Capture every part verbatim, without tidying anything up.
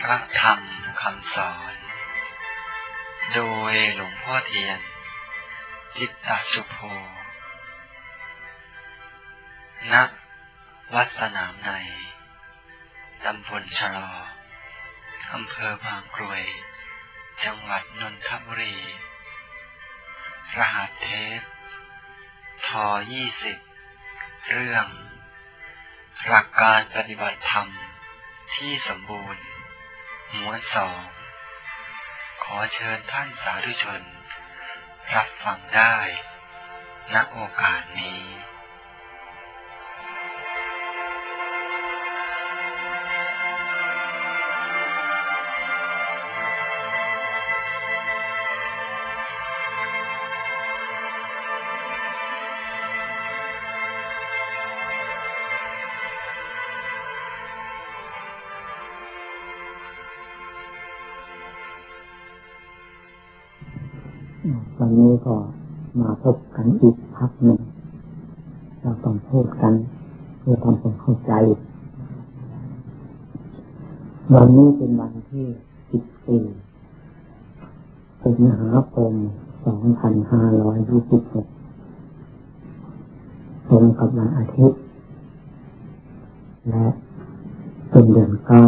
พระธรรมคำสอนโดยหลวงพ่อเทียนจิตตสุโภณวัดสนามในตำบลชะลออำเภอบางกรวยจังหวัดนนทบุรีรหัสเทปทยี่สิบเรื่องหลักการปฏิบัติธรรมที่สมบูรณ์ม้วนสองขอเชิญท่านสาธุชนรับฟังได้ณโอกาสนี้วันนี้ก็มาพบกันอีกพักหนึ่งเราต้องพูดกันเพื่อทำความเข้าใจวันนี้เป็นวันที่สิบสี่สิงหาคมสองพันห้าร้อยยี่สิบหกตรงกับวันอาทิตย์และเป็นเดือนเก้า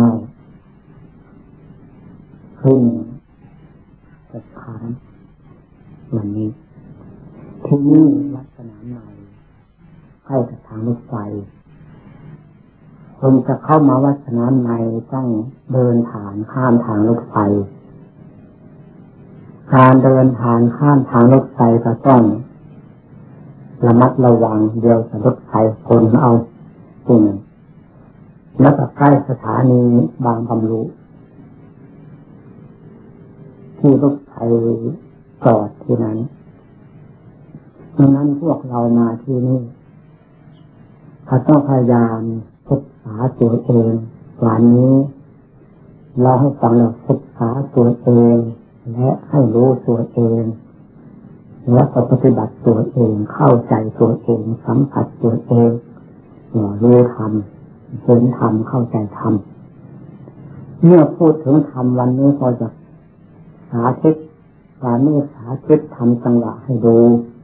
ขึ้นสถานวันนี้ที่นี่วัดสนามในใกล้กับทางรถไฟคนจะเข้ามาวัดสนามในต้องเดินผ่านข้ามทางรถไฟการเดินผ่านข้ามทางรถไฟก็ต้องระมัดระวังเดียวจะรถไฟคนเอาจริงแล้วก็ใกล้สถานีบางบำรุที่รถไฟจอดที่นั้นดังนั้นพวกเรามาที่นี่เราต้องพยายามศึกษาตัวเองวันนี้เราให้ฟังเราศึกษาตัวเองและให้รู้ตัวเองและปฏิบัติตัวเองเข้าใจตัวเองสัมผัสตัวเองรู้ธรรมเห็นธรรมเข้าใจธรรมเมื่อพูดถึงธรรมวันนี้ก็จะสาธิตการนี้สาธิตทำจังหวะให้ดู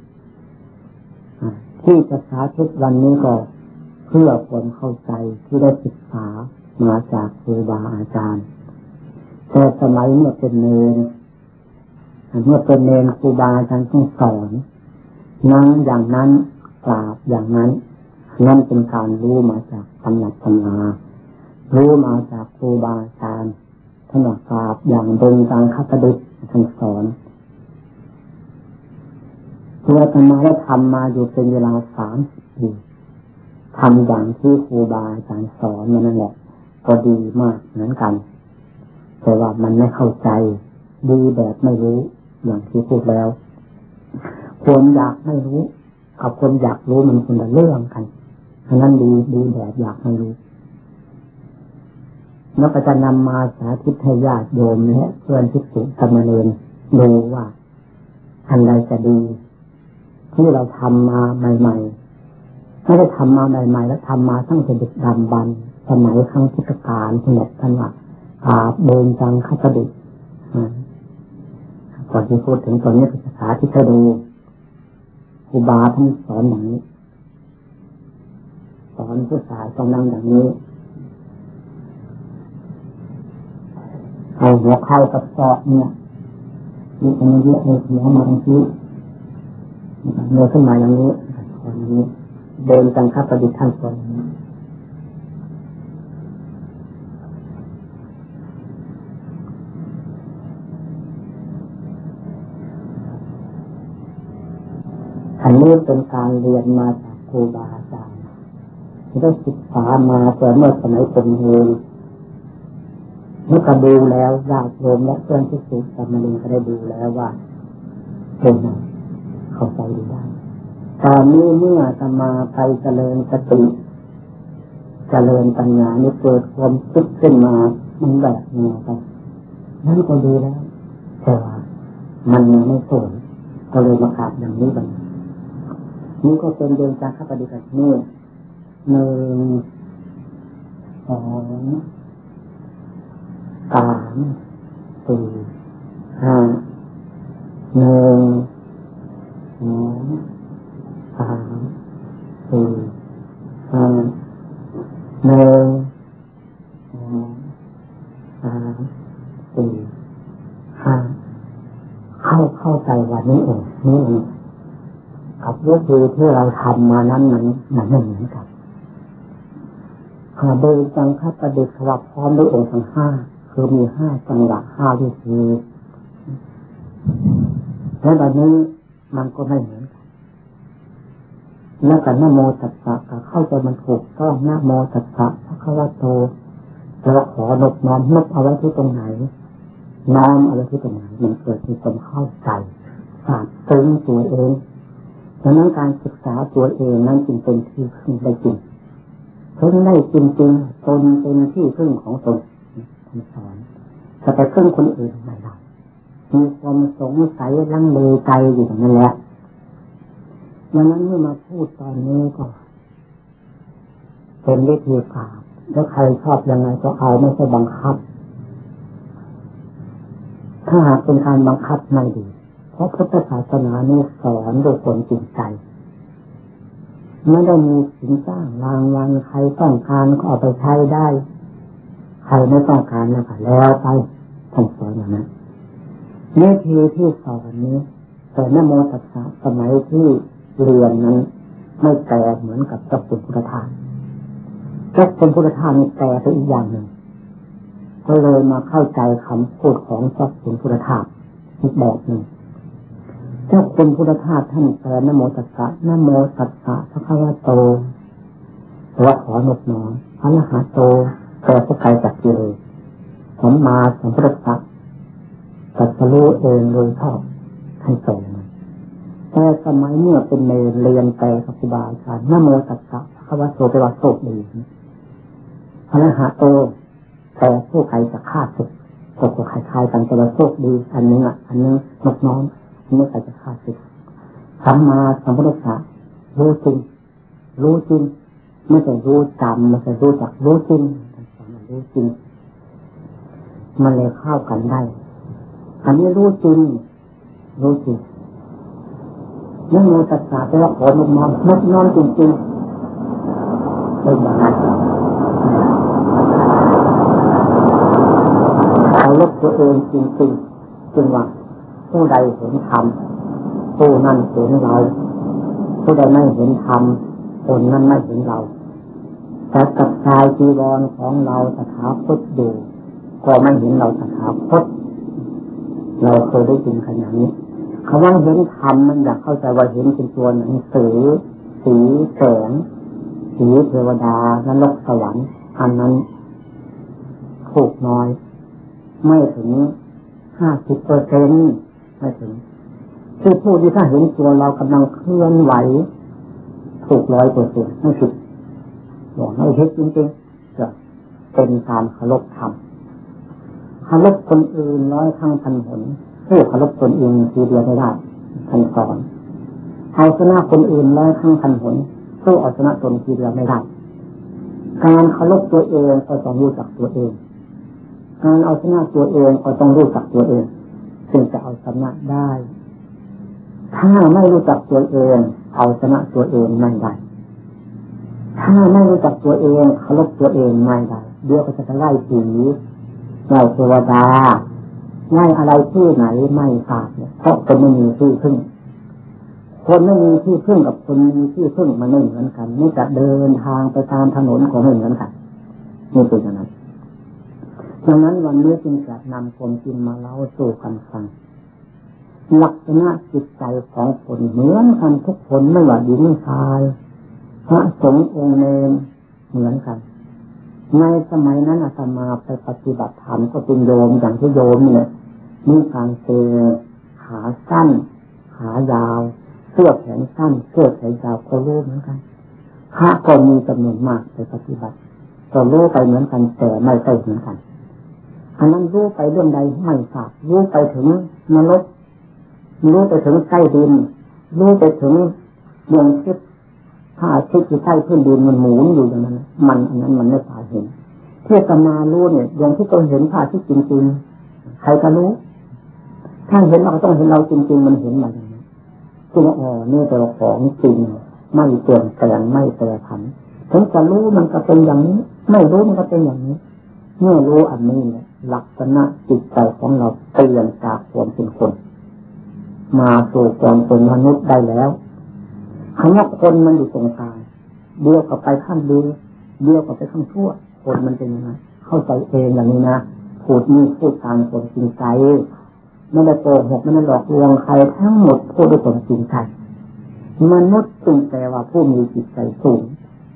ที่จะสาธิตวันนี้ก็เพื่อความเข้าใจที่ได้ศึกษามาจากครูบาอาจารย์แต่สมัยเมื่อเป็นเนรเมื่อเป็นเนรครูบาอาจารย์ต้องสอนนั่งอย่างนั้นกราบอย่างนั้นนั่นเป็นการรู้มาจากตำหนักตำรารู้มาจากครูบาอาจารย์ท่านกราบอย่างเดินทางคัตดิษท่านสอนเราทำมาแล้วทำมาอยู่เป็นเวลาสามสิบปีทำอย่างที่ครูบาอาจารย์สอนนั่นแหละก็ดีมากเหมือนกันแต่ว่ามันไม่เข้าใจดีแบบไม่รู้อย่างที่พูดแล้วคนอยากไม่รู้กับคนอยากรู้มันคนละเรื่องกันฉะนั้นดีดีแบบอยากไม่รู้แล้วก็จะนำมาสาธิตให้ญาติโยมและเพื่อนภิกษุสามเณรดูว่าอันใดจะดีที่เราทำมาใหม่ๆไม่ได้ทำมาใหม่ๆแล้วทำมาตั้งแต่เด็กดำบรรพ์สมัยครั้งพุทธกาลสมัยท่านว่าอาบเดินจังคัตดิษก่อนที่พูดถึงตอนนี้ภาษาที่จะดูครูบาท่านสอนอย่างนี้สอนผู้ชายต้องนั่งอย่างนี้เอาหัวเข่ากับศอกเนี่ยนี่ตรงนี้เยอะเลยหัวมาตรงนี้เงยขึ้นมาอย่างนี้อย่างนี้เดินกันครับประดิษฐ์ท่านสอนนี้อันนี้เป็นการเรียนมาจากครูบาอาจารย์ที่ได้ศึกษามาแต่เมื่อสมัยเป็นเด็กเมื่อก็ดูแล้วญาติโยมและเพื่อนที่สุดสามเณรก็ได้ดูแล้วว่าเป็นไงเข้าใจดีได้ตอนนี้เมื่อจะมาไปเจริญสติเจริญปัญญานี่เกิดความคิดขึ้นมามันแบบนี้ครับนั่นก็ดีแล้วแต่ว่ามันยังไม่สวยก็เลยมาขาดอย่างนี้บ้างนี่ก็เป็นเดินจากข้าปฏิบัตินี่หนึ่งสองสสามสี่ห้าหนึ่งสองสามสี่ห้าหนึ่งสองสามสี่ห้าเข้าเข้าใจวันนี้เองนี่เองกับวิธีที่เราทำมานั้นมันมันไม่เหมือนกันโดยจังคับประดิษฐ์สลับพร้อมด้วยองค์ทั้งห้าคือมีห้าจังหวะห้าวิธีและแบบนี้มันก็ไม่เหมือนกันแล้วกันนะโมตัสสะก็เข้าใจมันถูกต้องนะโมตัสสะพระคัมภีโตแล้วขอนบน้อมนบเอาไว้ที่ตรงไหนน้อมเอาไว้ที่ตรงไหนมันเกิดมีความเข้าใจทราบซึ้งตัวเองดังนั้นการศึกษาตัวเองนั้นจึงเป็นที่พึ่งได้จริงพึ่งได้จริงๆตนเป็นที่พึ่งของตนท่านสอนจะไปพึ่งคนอื่นไม่ได้มีความสงสัยลังเลใจอยู่อย่างนั้นแหละดังนั้นเมื่อมาพูดตอนนี้ก็เป็นวิธีการแล้วใครชอบยังไงก็เอาไม่ใช่บังคับถ้าหากเป็นการบังคับไม่ดีเพราะพุทธศาสนานี้สอนโดยคนจริงใจไม่ได้มีสินจ้างรางวัลใครต้องการก็เอาไปใช้ได้ใครไม่ต้องการแล้วก็แล้วไปท่านสอนอย่างนั้นวิธีที่สอนนี้แต่นะโมตัสสะสมัยที่เรียนนั้นไม่แก่เหมือนกับเจ้าคุณพุทธทาสเจ้าคุณพุทธทาสนี่แก่ไปอีกอย่างหนึ่งก็เลยมาเข้าใจคำพูดของเจ้าคุณพุทธทาสอีกแบบหนึ่งเจ้าคุณพุทธทาสท่านแปลนะโมตัสสะนะโมตัสสะพระคัมภีโตแปลว่าขอนบน้อมพระอรหันโตแปลว่าไกลจากกิเลสสัมมาสัมพุทธัสสะตรัสรู้เองโดยชอบให้แปลมันแต่สมัยเมื่อเป็นเนรเรียนแปลกับครูบาอาจารย์นะโมตัสสะพระคัมภีโตแปลว่าโชคดีพระอรหันโตแปลผู้ไกลจากข้าศึกก็ก็คล้ายๆกันแต่ว่าโชคดีอันนึงอ่ะอันนึงนบน้อมไม่ใช่จะฆ่าศึกสัมมาสัมพุทธัสสะรู้จริงรู้จริงไม่ใช่รู้จำไม่ใช่รู้จักรู้จริงรู้จริงมันเลยเข้ากันได้อันนี้รู้จริงรู้จริงนั่นโมตัสสะแปลว่าขอนบน้อมนบน้อมจริงๆเป็นอย่างนั้นเอาลบตัวเองจริงๆจึงว่าผู้ใดเห็นธรรมผู้นั้นเห็นเราผู้ใดไม่เห็นธรรมคนนั้นไม่เห็นเราแต่กับชายจีวรของเราตถาคตอยู่ก็ไม่เห็นเราตถาคตเราเคยได้ยินขนาดนี้คำว่าเห็นธรรมมันอยากเข้าใจว่าเห็นเป็นตัวหนังสือสีแสงสีเทวดานรกสวรรค์อันนั้นถูกน้อยไม่ถึงห้าสิบเปอร์เซ็นต์ไม่ถึงที่พูดที่ถ้าเห็นตัวเรากำลังเคลื่อนไหวถูกร้อยเปอร์เซ็นต์ไม่ผิดบอกไม่ผิดจริงๆจะเป็นการเคารพธรรมเคารพคนอื่นร้อยครั้งพันหนผู้เคารพคนอื่นทีเดียวไม่ได้ท่านสอนเอาชนะคนอื่นร้อยครั้งพันหนผู้เอาชนะตนทีเดียวไม่ได้การเคารพตัวเองก็ต้องรู้จักตัวเองการเอาชนะตัวเองก็ต้องรู้จักตัวเองจึงจะเอาชนะได้ถ้าไม่รู้จักตัวเองเอาชนะตัวเองไม่ได้ถ้าไม่รู้จักตัวเองเคารพตัวเองไม่ได้เดี๋ยวก็จะไล่ผีไล่เทวดาไล่อะไรที่ไหนไม่ทราบเนี่ยเพราะคนไม่มีที่พึ่งคนไม่มีที่พึ่งกับคนมีที่พึ่งมันไม่เหมือนกันนี่จะเดินทางไปตามถนนก็ไม่เหมือนกันนี่เป็นอย่างนั้นดังนั้นวันนี้จึงจะนำความจริงมาเล่าสู่กันฟังลักษณะจิตใจของคนเหมือนกันทุกคนไม่ว่าหญิงชายพระสงฆ์องค์เนรเหมือนกันในสมัยนั้นอาตมาไปปฏิบัติธรรมก็เป็นโยมอย่างที่โยมเนี่ยมีการเสื้อขาสั้นขายาวเสื้อแขนสั้นเสื้อแขนยาวก็รู้เหมือนกันพระก็มีจำนวนมากไปปฏิบัติก็รู้ไปเหมือนกันแต่ไม่ใช่เหมือนกันอันนั้นรู้ไปเรื่องใดไม่ทราบรู้ไปถึงนรกรู้ไปถึงใต้ดินรู้ไปถึงดวงอาทิตย์ถ้าอาทิตย์ที่ใต้พื้นดินมันหมุนอยู่อย่างนั้นมันอันนั้นมันไม่ตาเห็นที่อาตมารู้เนี่ยอย่างที่ตัวเห็นพระอาทิตย์จริงๆใครก็รู้ถ้าเห็นเราก็ต้องเห็นเราจริงๆมันเห็นมาอย่างนี้คือว่าอ๋อนี่เป็นของจริงไม่เปลี่ยนแปลงไม่แปรผันถึงจะรู้มันก็เป็นอย่างนี้ไม่รู้มันก็เป็นอย่างนี้เมื่อรู้อันนี้เนี่ยลักษณะจิตใจของเราเปลี่ยนจากความเป็นคนมาสู่ความเป็นมนุษย์ได้แล้วคำว่าคนมันอยู่ตรงกลางเดียวกับไปข้างดีเดียวกับไปข้างชั่วคนมันเป็นยังไงเข้าใจเองอย่างนี้นะพูดนี่พูดตามความจริงใจไม่ได้โกหกไม่ได้หลอกลวงใครทั้งหมดพูดด้วยความจริงใจมนุษย์จึงแปลว่าผู้มีจิตใจสูง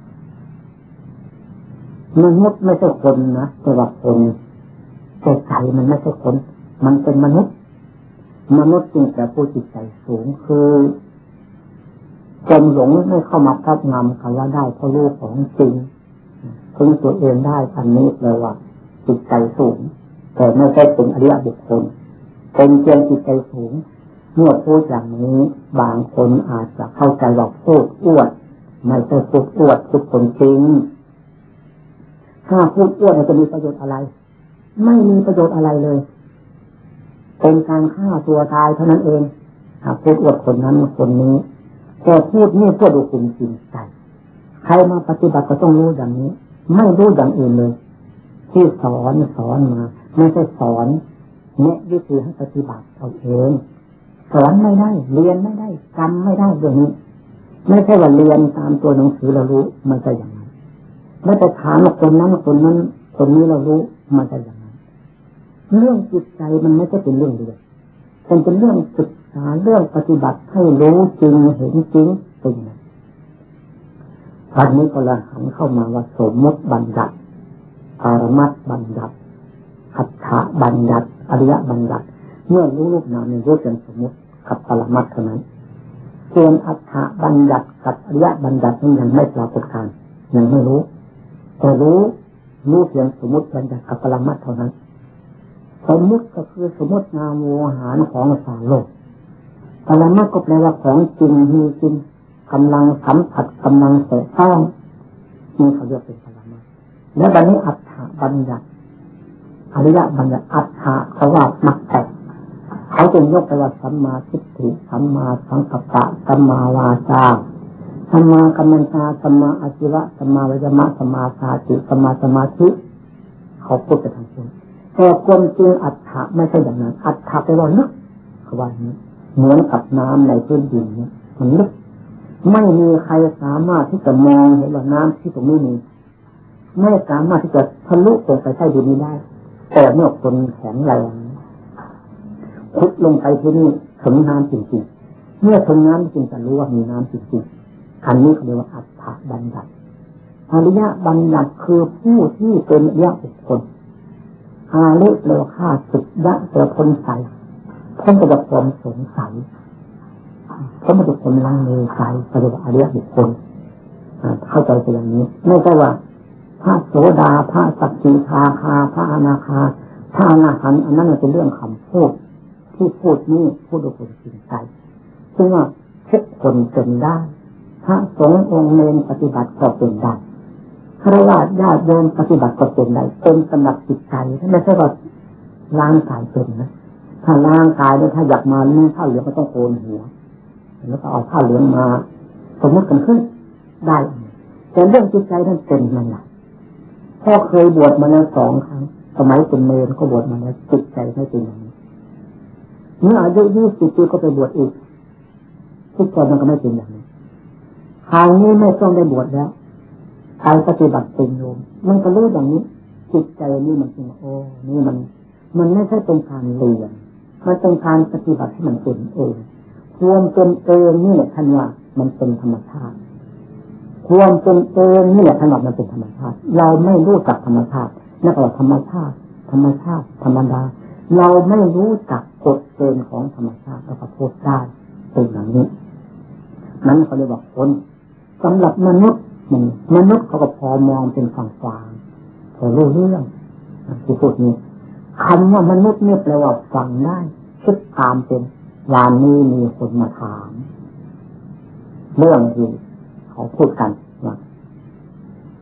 มนุษย์ไม่ใช่คนนะแต่ว่าคนแต่ใจมันไม่ใช่คนมันเป็นมนุษย์มนุษย์จึงแปลผู้จิตใจสูงคือความหลงไม่เข้ามาครอบงำคำว่าได้เพราะรู้ของจริงถึงตัวเองได้อันนี้แปลว่าจิตใจสูงแต่ไม่ใช่เป็นอริยบุคคลเป็นเพียงจิตใจสูงเมื่อพูดอย่างนี้บางคนอาจจะเข้าใจว่าพูดอวดไม่ใช่พูดอวดพูดคนจริงถ้าพูดอวดมันจะมีประโยชน์อะไรไม่มีประโยชน์อะไรเลยเป็นการฆ่าตัวตายเท่านั้นเองถ้าพูดอวดคนนั้นคนนี้แต่พูดนี่พูดด้วยความจริงใจใครมาปฏิบัติก็ต้องรู้อย่างนี้ไม่รู้อย่างอื่นเลยที่สอนสอนมาไม่ใช่สอนแนะวิธีให้ปฏิบัติเอาเองสอนไม่ได้เรียนไม่ได้จำไม่ได้อย่างนี้ไม่ใช่ว่าเรียนตามตัวหนังสือเรารู้มันจะอย่างนั้นไม่ไปถามคนนั้นคนนั้นคนนี้เรารู้มันจะอย่างนั้นเรื่องจิตใจมันไม่ใช่เป็นเรื่องเรียนเป็นเป็นเรื่องศึกษาเรื่องปฏิบัติให้รู้จริงเห็นจริงเป็นอย่างนั้นวันนี้ก็ละหันเข้ามาว่าสมมติบัญญัติปรมัตถ์บัญญัติอัฏฐบัญญัติอริยบัญญัติเมื่อรู้รูปนามในรู้เป็นสมมติกับปรมัตถ์เท่านั้นส่วนอัฏฐบัญญัติกับอริยบัญญัตินั้นยังไม่ปรากฏการยังไม่รู้แต่รู้รู้เพียงสมมติบัญญัติกับปรมัตถ์เท่านั้นสมมติก็คือสมมตินามโวหารของสารโลกปรมัตถ์ก็แปลว่าของจริงมีจริงกำลังสัมผัสกำลังแตะต้องนี่เขาเรียกเป็นปรมัตถ์และบัดนี้อัฏฐบัญญัติอริยบัญญัติอัฏฐะเขาว่ามักแตกเขาจะยกไปว่าสัมมาทิฏฐิสัมมาสังกัปปะสัมมาวาจาสัมมากัมมันตาสัมมาอาชีวะสัมมาวิริยะสัมมาสติสัมมาสมาธิเขาพูดไปทางนี้แต่ความจริงอัฏฐะไม่ใช่อย่างนั้นอัฏฐะแปลว่าลึกเขาว่าอย่างนี้เหมือนกับน้ำในพื้นดินเนี่ยมันลึกไม่มีใครสามารถที่จะมองเห็นว่าน้ำที่ตรงนี้มีไม่สามารถที่จะทะลุลงไปใต้ดินนี้ได้แต่เมื่อคนแข็งแรงขุดลงไปที่นี่ถึงน้ำจริงๆเมื่อถึงน้ำจริงจะรู้ว่ามีน้ำจริงๆอันนี้เขาเรียกว่าอัฏฐบัญญัติอริยบัญญัติคือผู้ที่เป็นอริยบุคคลอาลิโลคาสุดยะเสือพ้นใสพ้นจากความสงสัยพ้นจากความลังเลใจเรียกว่าอริยบุคคลเข้าใจไปอย่างนี้ไม่ใช่ว่าพระโสดาพระสักขีทาคาพระอนาคาพระอนาหันต์อันนั้นเป็นเรื่องคำพูดที่พูดนี้พูดด้วยความจริงใจซึ่งว่าทุกคนเป็นได้พระสงฆ์องค์เนรปฏิบัติก็เป็นได้ฆราวาสญาติโยมปฏิบัติก็เป็นได้เป็นสำหรับจิตใจไม่ใช่ว่าร่างกายเป็นนะถ้าร่างกายเนี่ยถ้าอยากมาเนี่ยผ้าเหลืองก็ต้องโกนหัวแล้วก็เอาผ้าเหลืองมาสมมติกันขึ้นได้แต่เรื่องจิตใจนั้นเป็นมันหนักพ่อเคยบวชมาแล้วสองครั้งสมัยเป็นเนรก็บวชมาแล้วจิตใจไม่เป็นอย่างนี้เมื่ออายุยี่สิบปีก็ไปบวชอีกจิตใจมันก็ไม่เป็นอย่างนี้คราวนี้ไม่ต้องได้บวชแล้วใครปฏิบัติเป็นโยมมันก็รู้อย่างนี้จิตใจนี่มันเป็นโอ้นี่มันมันไม่ใช่เป็นการเรียนมันเป็นการปฏิบัติให้มันเป็นเองความเป็นเองนี่แหละท่านว่ามันเป็นธรรมชาติความเป็นเองนี่แหละท่านว่ามันเป็นธรรมชาติเราไม่รู้จักธรรมชาตินั่นแปลว่าธรรมชาติธรรมชาติธรรมดาเราไม่รู้จักกฎเกณฑ์ของธรรมชาติแล้วก็พูดได้เป็นอย่างนี้นั้นเขาเรียกว่าคนสำหรับมนุษย์มนุษย์เขาก็พอมองเป็นฝั่งฟางพอรู้เรื่องที่พูดนี้คำว่ามนุษย์เนี่ยแปลว่าฟังได้คิดตามเป็นวันนี้มีคนมาถามเรื่องที่เขาพูดกันว่า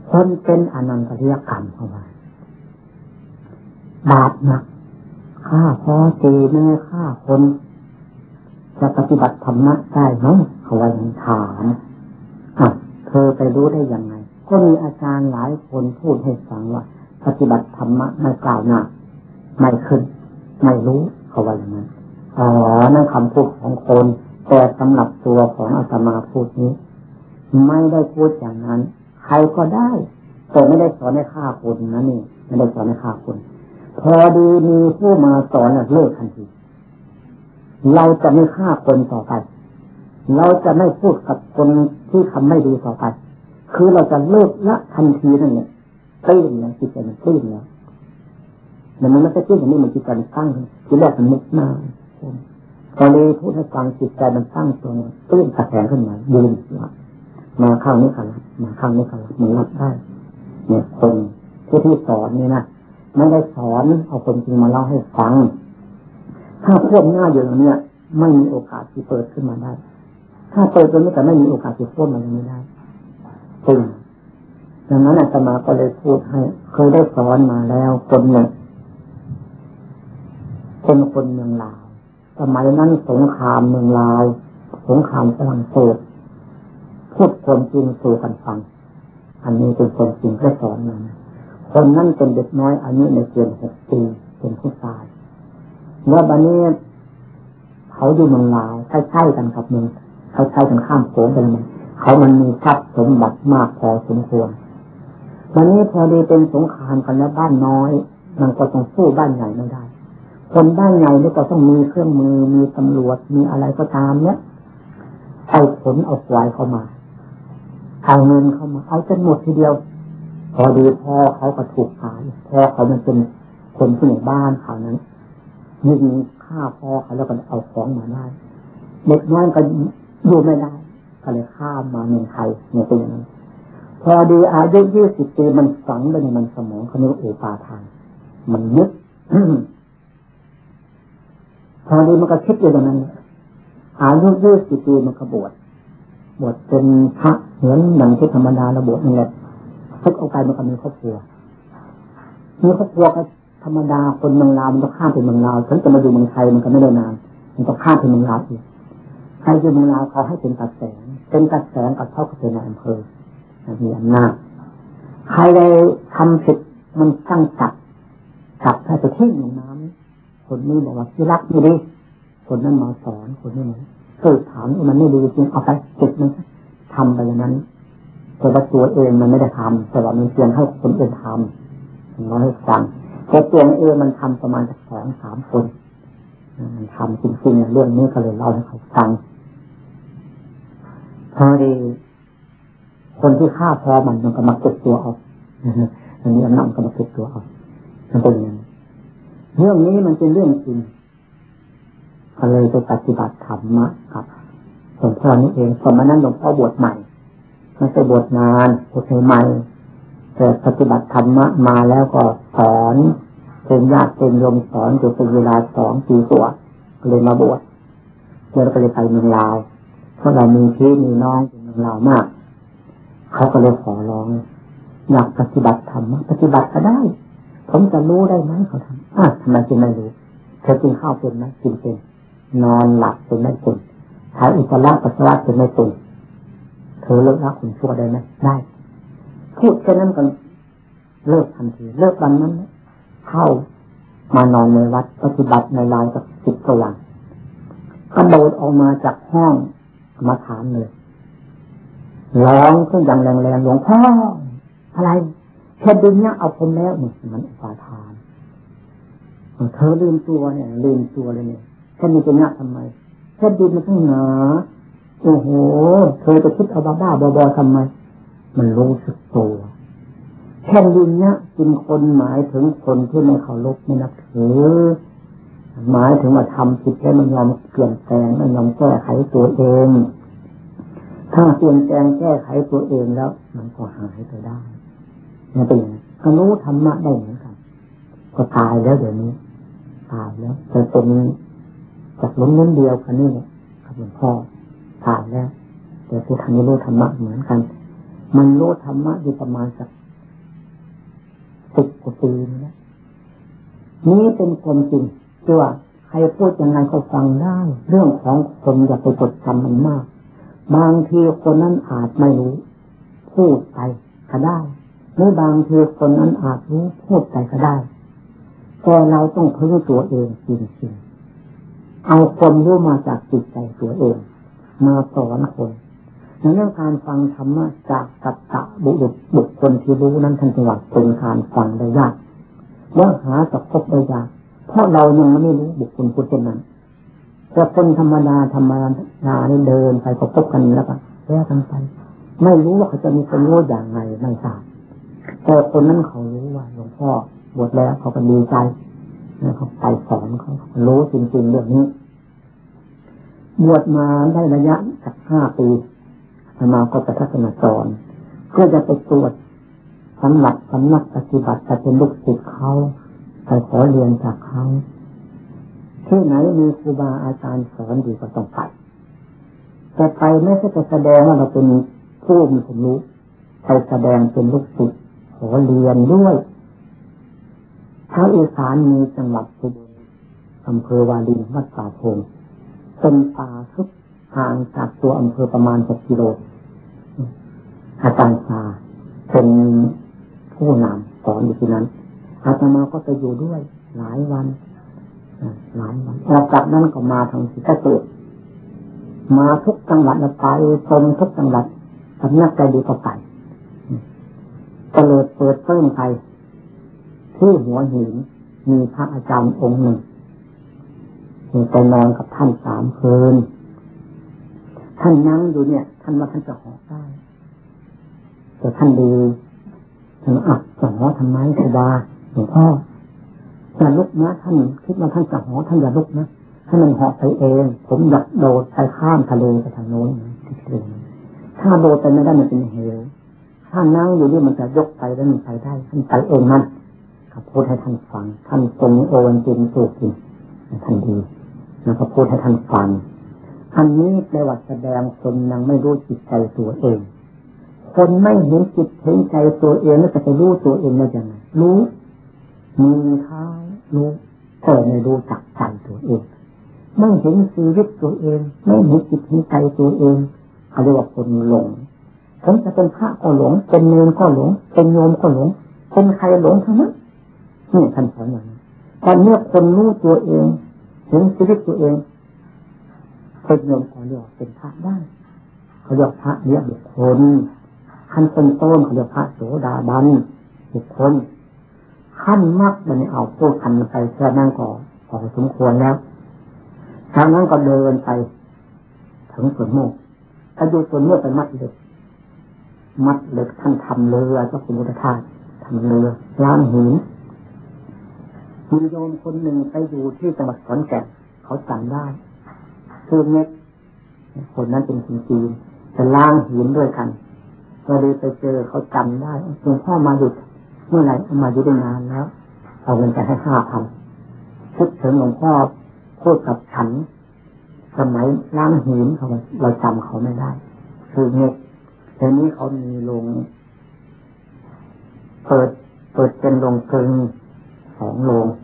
คนเป็นอนันตริยกรรมเข้าไปบาปหนักฆ่าพ่อตีแม่ฆ่าคนจะปฏิบัติธรรมะได้ไหมเขาว่าอย่างถามอ่ะเธอไปรู้ได้ยังไงก็มีอาจารย์หลายคนพูดให้ฟังว่าปฏิบัติธรรมะไม่กล่าวหน้าไม่ขึ้นไม่รู้เขาว่าอย่างนั้นอ๋อนั่นคำพูดของคนแต่สำหรับตัวของอาตมาพูดนี้ไม่ได้พูดอย่างนั้นใครก็ได้แต่ไม่ได้สอนให้ฆ่าคนนะนี่ไม่ได้สอนให้ฆ่าคนพอดีมีผู้มาสอนเลิกทันทีเราจะไม่ฆ่าคนต่อไปเราจะไม่พูดกับคนที่ทำไม่ดีต่อไปคือเราจะเลิกละทันทีนั่นแหละตื้นนะจิตใจมันตื้นแล้วแต่มันไม่ใช่ตื้นอย่างนี้มันจิตใจมันตั้งทีแรกมันมุกหน้าพอเลยพูดให้ฟังจิตใจมันตั้งตัวตื้นกระแสขึ้นมายืนมาข้างนี้กันมาข้างนี้กันมันรับได้เนี่ยคนผู้ที่สอนเนี่ยนะไม่ได้สอนเอาคนจริงมาเล่าให้ฟังถ้าควบหน้าอยู่ตรงนี้ไม่มีโอกาสที่เปิดขึ้นมาได้ถ้าเปิดตรงนี้แต่ไม่มีโอกาสที่ควบมันไม่ได้จริงดังนั้นอาตมาก็เลยพูดให้เคยได้สอนมาแล้วคนหนึ่งคนคนเมืองลาวสมัยนั้นสงครามเมืองลาวสงครามฝรั่งเศสพูดความจริงสู่กันฟังอันนี้เป็นความจริงที่สอนมาคนนั้นเป็นเด็กน้อยอายุในเกินหกปีเป็นผู้ชายเมื่อบัดนี้เขาอยู่เมืองลาวใกล้ๆกันกับเมืองเขาใช้กันข้ามโขงไปเลยเขามันมีทรัพย์สมบัติมากพอสมควรวันนี้พอดีเป็นสงครามกันแล้วบ้านน้อยมันก็ต้องสู้บ้านใหญ่ไม่ได้คนบ้านใหญ่นี่ก็ต้องมีเครื่องมือมีตำรวจมีอะไรก็ตามเนี้ยเอาผลเอาควายเข้ามาเอาเงินเข้ามาเอาจนหมดทีเดียวพอดีพ่อเขาก็ถูกตายพ่อเขามันเป็นคนที่ในบ้านเขานั้นยิงฆ่าพ่อเขาแล้วก็เอาของมาได้เด็กน้อยก็อยู่ไม่ได้ก็เลยข้ามมาเมืองไทยเนี่ยเป็นอย่างนั้นพอดีอายุยี่สิบปีมันฝังไปในมันสมองเขาเรียกว่าอุปาทานมันยึด พอดีมันก็คิดอยู่อย่างนั้นอายุยี่สิบปีมันก็บวชบวชเป็นพระเหมือนหนังที่ธรรมดาระบวชนี่แหละทุกเอาไปมันก็มีครอบครัวมีครอบครัวก็ธรรมดาคนเมืองลาวมันก็ข้ามไปเมืองลาวถึงจะมาอยู่เมืองไทยมันก็ไม่ได้นานมันก็ข้ามไปเมืองลาวอีกใครอยู่เมืองลาวเขาให้เป็นตัดแสงเป็นตัดแสงกับเท่ากับเป็นนายอำเภอมีอำนาจใครได้ทำผิดมันช่างจับจับให้ไปทิ้งลงน้ำคนนี้บอกว่าที่รักไม่ดีคนนั้นมาสอนคนนี้มาเกิดถามมันไม่ดีจริงเอาไปจิตมันทำไปอย่างนั้นแต่ว่าตัวเองมันไม่ได้ทำแต่ว่ามันเตือนให้คนอื่นทำน้อยให้ฟังแต่ตัวเองมันทำประมาณสองสามคนมันทำจริงๆเรื่องนี้ก็เลยเล่าให้เขาฟังพอดีคนที่ฆ่าพ่อมันมันก็มาเก็บตัวเอาอันนี้อำนาจก็มาเก็บตัวเอามันเป็นอย่างนี้เรื่องนี้มันเป็นเรื่องจริงก็เลยไปปฏิบัติธรรมะกับหลวงพ่อนี่เองสมัยนั้นหลวงพ่อบวชใหม่ไม่ใช่บวชนานบวชใหม่แต่ปฏิบัติธรรมะมาแล้วก็สอนเป็นญาติเป็นโยมสอนอยู่เป็นเวลาสองปีกว่าก็เลยมาบวชแล้วก็เลยไปเมืองลาวเพราะเรามีพี่มีน้องอยู่เมืองลาวมากเขาก็เลยขอร้องอยากปฏิบัติธรรมปฏิบัติก็ได้ผมจะรู้ได้ไหมเขาทำอ่ะทำไมจึงไม่รู้เธอกินข้าวเป็นไหมกินเป็นนอนหลับเป็นไม่เป็นถ่ายอุจจาระปัสสาวะเป็นไม่เป็นเธอเลิกละคุณชั่วได้ไหมได้พูดแค่นั้นกันเลิกทันทีเลิกวันนั้นเข้ามานอนในวัดปฏิบัติในลายกับสิบกว่าวันกระโดดออกมาจากห้องมาถามเลยร้องขึ้นอย่างแรงๆหลวงพ่ออะไรแค่ดึงเนี่ยเอาผมแล้วนี่มันอุปาทานเธอลืมตัวเนี่ยลืมตัวเลยเนี่ยแค่มีตัวเนี่ยทำไมแค่ดึงมันต้องหนาโอ้โหเธอจะคิดเอาบ้าๆบอๆทำไมมันรู้สึกตัวแค่ดึงเนี่ยเป็นคนหมายถึงคนที่ไม่เคารพไม่นับถือหมายถึงว่าทำผิดแล้วมันยอมเปลี่ยนแปลงมันยอมแก้ไขตัวเองถ้าเปลี่ยนแปลงแก้ไขตัวเองแล้วมันก็หายไปได้นี่เป็นอย่างนี้ก็รู้ธรรมะได้เหมือนกันก็ตายแล้วเดี๋ยวนี้ตายแล้วแต่เป็นจากล้มน้นเดียวกันนี่แหละกับหลวงพ่อตายแล้วแต่ที่ทำให้รู้ธรรมะเหมือนกันมันรู้ธรรมะอยู่ประมาณสักสิบกว่าปีนี้นี้เป็นความจริงที่ว่าใครพูดยังไงก็ฟังได้เรื่องของคนอย่าไปจดจำมันมากบางทีคนนั้นอาจไม่รู้พูดไปก็ได้หรือบางทีคนนั้นอาจรู้พูดไปก็ได้แต่เราต้องพึ่งตัวเองจริงๆเอาความรู้มาจากจิตใจตัวเองมาสอนคนในเรื่องการฟังธรรมะจากกัตตะบุรุษบุคคลที่รู้นั้นท่านจังหวัดเป็นการฟังได้ยากว่าหาจะพบได้ยากเพราะเรายังไม่รู้บุคคลผู้เป็นนั้นแต่คนธรรมดาธรรมดานี่เดินไปพบกันแล้วก็แยกกันไปไม่รู้ว่าเขาจะมีคนรู้อย่างไรไม่ทราบแต่คนนั้นเขารู้ว่าหลวงพ่อบวชแล้วเขาก็ดีใจเขาไปสอนเขารู้จริงๆเรื่องนี้บวชมาได้ระยะสักห้าปีมาก็จะทัศนจรเพื่อจะไปตรวจสำหรับสำนักปฏิบัติจะเป็นลูกศิษย์เขาไปขอเรียนจากเขาที่ไหนมีครูบาอาจารย์สอนดีก็ต้องไปแต่ไปไม่ใช่ไปแสดงว่าเราเป็นผู้มีความรู้ไปแสดงเป็นลูกศิษย์ขอเรียนด้วยทางอีสานมีจังหวัดสุรินทร์อำเภอวารินวัดป่าพงเป็นป่าทึบห่างจากตัวอำเภอประมาณหกกิโลอาจารย์ชาเป็นผู้นำสอนอยู่ที่นั้นอาตมาก็ไปอยู่ด้วยหลายวันหลายวันออกจากนั้นก็มาทางศรีสะเกษมาทุกจังหวัดไปชมทุกจังหวัดสำนักใจดีก็ไปก็เลยเปิดเพิ่มไปที่หัวหินมีพระอาจารย์องค์หนึ่งมีไปนอนกับท่านสามคืนท่านนั่งอยู่เนี่ยท่านว่าท่านจะหอบได้แต่ท่านดีท่านอับจะหอทำไมครูบาหลวงพ่ออย่าลุกนะท่านคิดว่าท่านจะหอท่านอย่าลุกนะถ้ามันหอบไปเองผมอยากโดดไปข้ามทะเลไปทางโน้นถ้าโดดไปไม่ได้มันเป็นเหวถ้านั่งอยู่นี่มันจะยกไปแล้วมันไปได้ท่านไปเองนั่นก็พูดให้ท่านฟังท่านทรงโอวันจินสุกินท่านดีแล้วก็พูดให้ท่านฟังอันนี้แปลว่าแสดงคนยังไม่รู้จิตใจตัวเองคนไม่เห็นจิตเห็นใจตัวเองแล้วจะไปรู้ตัวเองได้ยังไงรู้มีเท้ารู้แต่ไม่รู้จักใจตัวเองไม่เห็นชีวิตตัวเองไม่เห็นจิตเห็นใจตัวเองเขาเรียกว่าคนหลงถึงจะเป็นพระก็หลงเป็นเนรก็หลงเป็นโยมก็หลงเป็นใครหลงทั้งนั้นนี่ท่านสอนอย่างนี้แต่เมื่อคนรู้ตัวเองเห็นชีวิตตัวเองเป็นโยมก็เรียกเป็นพระได้เขาเรียกพระเรียกบุคคลขั้นต้นต้นเขาเรียกพระโสดาบันบุคคลขั้นมากมันเอาพูดกันไปแค่นั้นก็พอสมควรแล้วจากนั้นก็เดินไปถึงสวนโมกถ้าอยู่สวนโมกไปมัดเหล็กมัดเหล็กท่านทำเรือเจ้าคุณพุทธทาสทำเรือล้างหินมีโยมคนหนึ่งไปอยู่ที่จังหวัดขอนแก่นเขาจำได้คือเน็กคนนั้นเป็นคนจีนจะล้างหินด้วยกันก็เลยไปเจอเขาจำได้หลวงพ่อมาอยู่เมื่อไหร่มาอยู่ได้นานแล้วเอาเงินไปให้ห้าพันคิดถึงหลวงพ่อพูดกับฉันสมัยล้างหินเขาเราจำเขาไม่ได้คือเนี่ยเดี๋ยวนี้เขามีโรงเปิดเปิดเป็นโรงกลึงสองโรง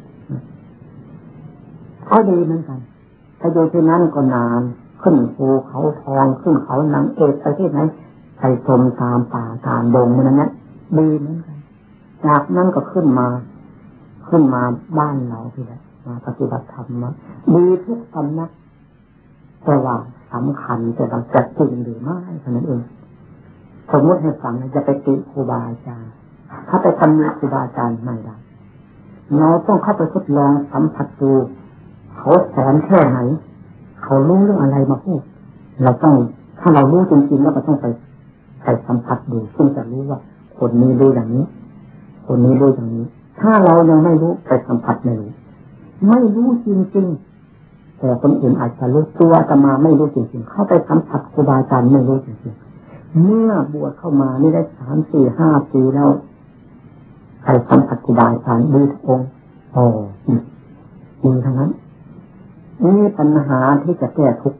ก็ดีเหมือนกันถ้าอยู่ที่นั้นก็นานขึ้นภูเขาทองขึ้นเขานางเอกไปที่ไหนไปชมตามป่าตามดงนั่นนะดีเหมือนกันจากนั้นก็ขึ้นมาขึ้นมาบ้านเราที่ไหนมาปฏิบัติธรรมมาดีทุกสำนักแต่ว่าสำคัญจะต้องจัดจริงหรือไม่เท่านั้นเองสมมติให้ฟังจะไปติครูบาอาจารย์ถ้าไปทำครูบาอาจารย์ไม่ได้เราต้องเข้าไปทดลองสัมผัสดูเขาสอนแค่ไหนเขารู้เรื่องอะไรมาพูดเราต้องถ้าเรารู้จริงๆแล้วก็ต้องไปไปสัมผัสดูซึ่งจะรู้ว่าคนนี้รู้อย่างนี้คนนี้รู้อย่างนี้ถ้าเรายังไม่รู้ไปสัมผัสไม่รู้ไม่รู้จริงๆแต่คนอื่นอาจจะรู้ตัวอาตมาไม่รู้จริงๆเข้าไปสัมผัสครูบาอาจารย์ไม่รู้จริงๆเมื่อบวชเข้ามานี่ได้สามสี่ห้าปีแล้วไปสัมผัสครูบาอาจารย์ดูทุกองค์โอ้ดีทั้งนั้นนี่ปัญหาที่จะแก้ทุกข์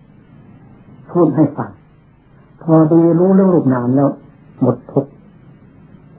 พูดให้ฟังพอดีรู้เรื่องรูปนามแล้วหมดทุกข์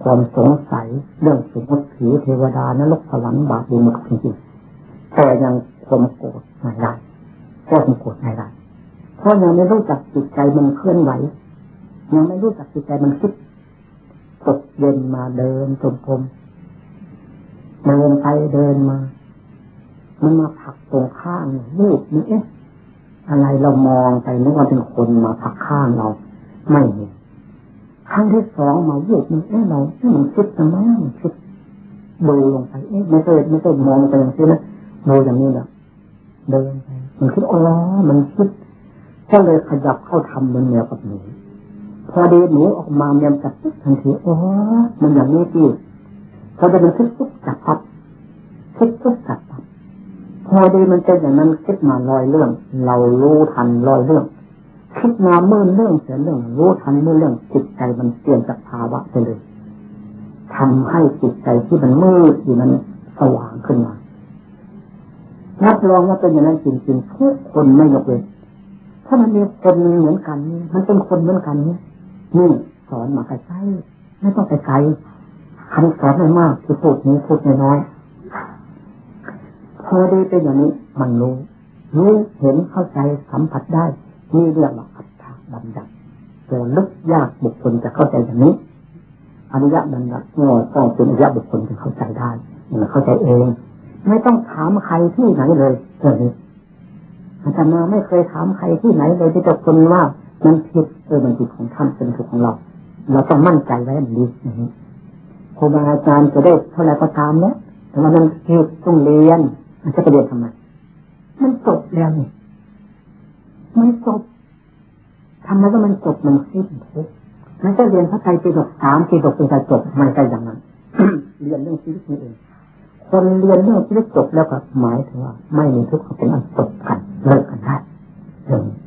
ความสงสัยเรื่องสมมติผีเทวดานรกสวรรค์บาปบุญจริงๆแต่ยังความโกรธไม่ได้ก็ความโกรธไม่ได้เพราะยังไม่รู้จักจิตใจมันเคลื่อนไหวยังไม่รู้จักจิตใจมันคิดตกเย็นมาเดินจงกรมเดินไปเดินมามันมาผลักตรงข้างรูปนี่เอ๊ะอะไรเรามองไปนึกว่าเป็นคนมาผลักข้างเราไม่เห็นครั้งที่สองมาวูบมันเอ๊ะเราเอ๊ะมันคิดทำไมมันคิดดูลงไปเอ๊ะไม่เคยไม่เคยมองไปอย่างนี้นะดูอย่างนี้แหละเดินไปมันคิดอ๋อมันคิดก็เลยขยับเข้าทำมันแนวกับหนูพอดีหนูออกมาเมียมจับปุ๊บทันทีอ๋อมันอย่างนี้ที่พอได้มันคิดปุ๊บจับปั๊บคิดปุ๊บจับปั๊บพอดีมันเป็นอย่างนั้นคิดมาลอยเรื่องเรารู้ทันลอยเรื่องคิดมาเมื่อเรื่องเสียเรื่องรู้ทันเมื่อเรื่องจิตใจมันเปลี่ยนจากภาวะไปเลยทำให้จิตใจที่มันมืดอยู่นั้นสว่างขึ้นมารับรองว่าเป็นอย่างนั้นจริงๆทุกคนไม่ยกเว้นถ้ามันมีคนเหมือนกันมันเป็นคนเหมือนกันนี่นี่สอนมาใกล้ๆไม่ต้องไกลๆคำสอนไม่มากที่พูดนี้พูดน้อยๆพอได้เป็นอย่างนี้มันรู้รู้เห็นเข้าใจสัมผัสได้นี่เรียกว่าอัตถบัญญัติแต่ลึกยากบุคคลจะเข้าใจอย่างนี้อริยบัญญัติก็ต้องเป็นอริยบุคคลจะเข้าใจได้มันเข้าใจเองไม่ต้องถามใครที่ไหนเลยเรื่องนี้อาจารย์มาไม่เคยถามใครที่ไหนเลยที่จะคนว่ามันผิดเออมันผิดของท่านเป็นถูกของเราเราต้องมั่นใจไว้อย่างนี้ครูบาอาจารย์จะได้เท่าไรก็ตามเนี่ยแต่ว่ามันผิดต้องเรียนมันจะไปเรียนทำไมมันจบแล้วนี่มันจบทำไมก็มันจบมันสิ้นทุกไม่ใช่เรียนพระไตรปิฎกสามปิฎกเป็นการจบไม่ใช่อย่างนั้น เรียนเรื่องชีวิตนี่เองคนเรียนเรื่องชีวิตจบแล้วก็หมายถึงว่าไม่มีทุกข์เป็นอันจบกันเลิกกันได้เรื่องนี้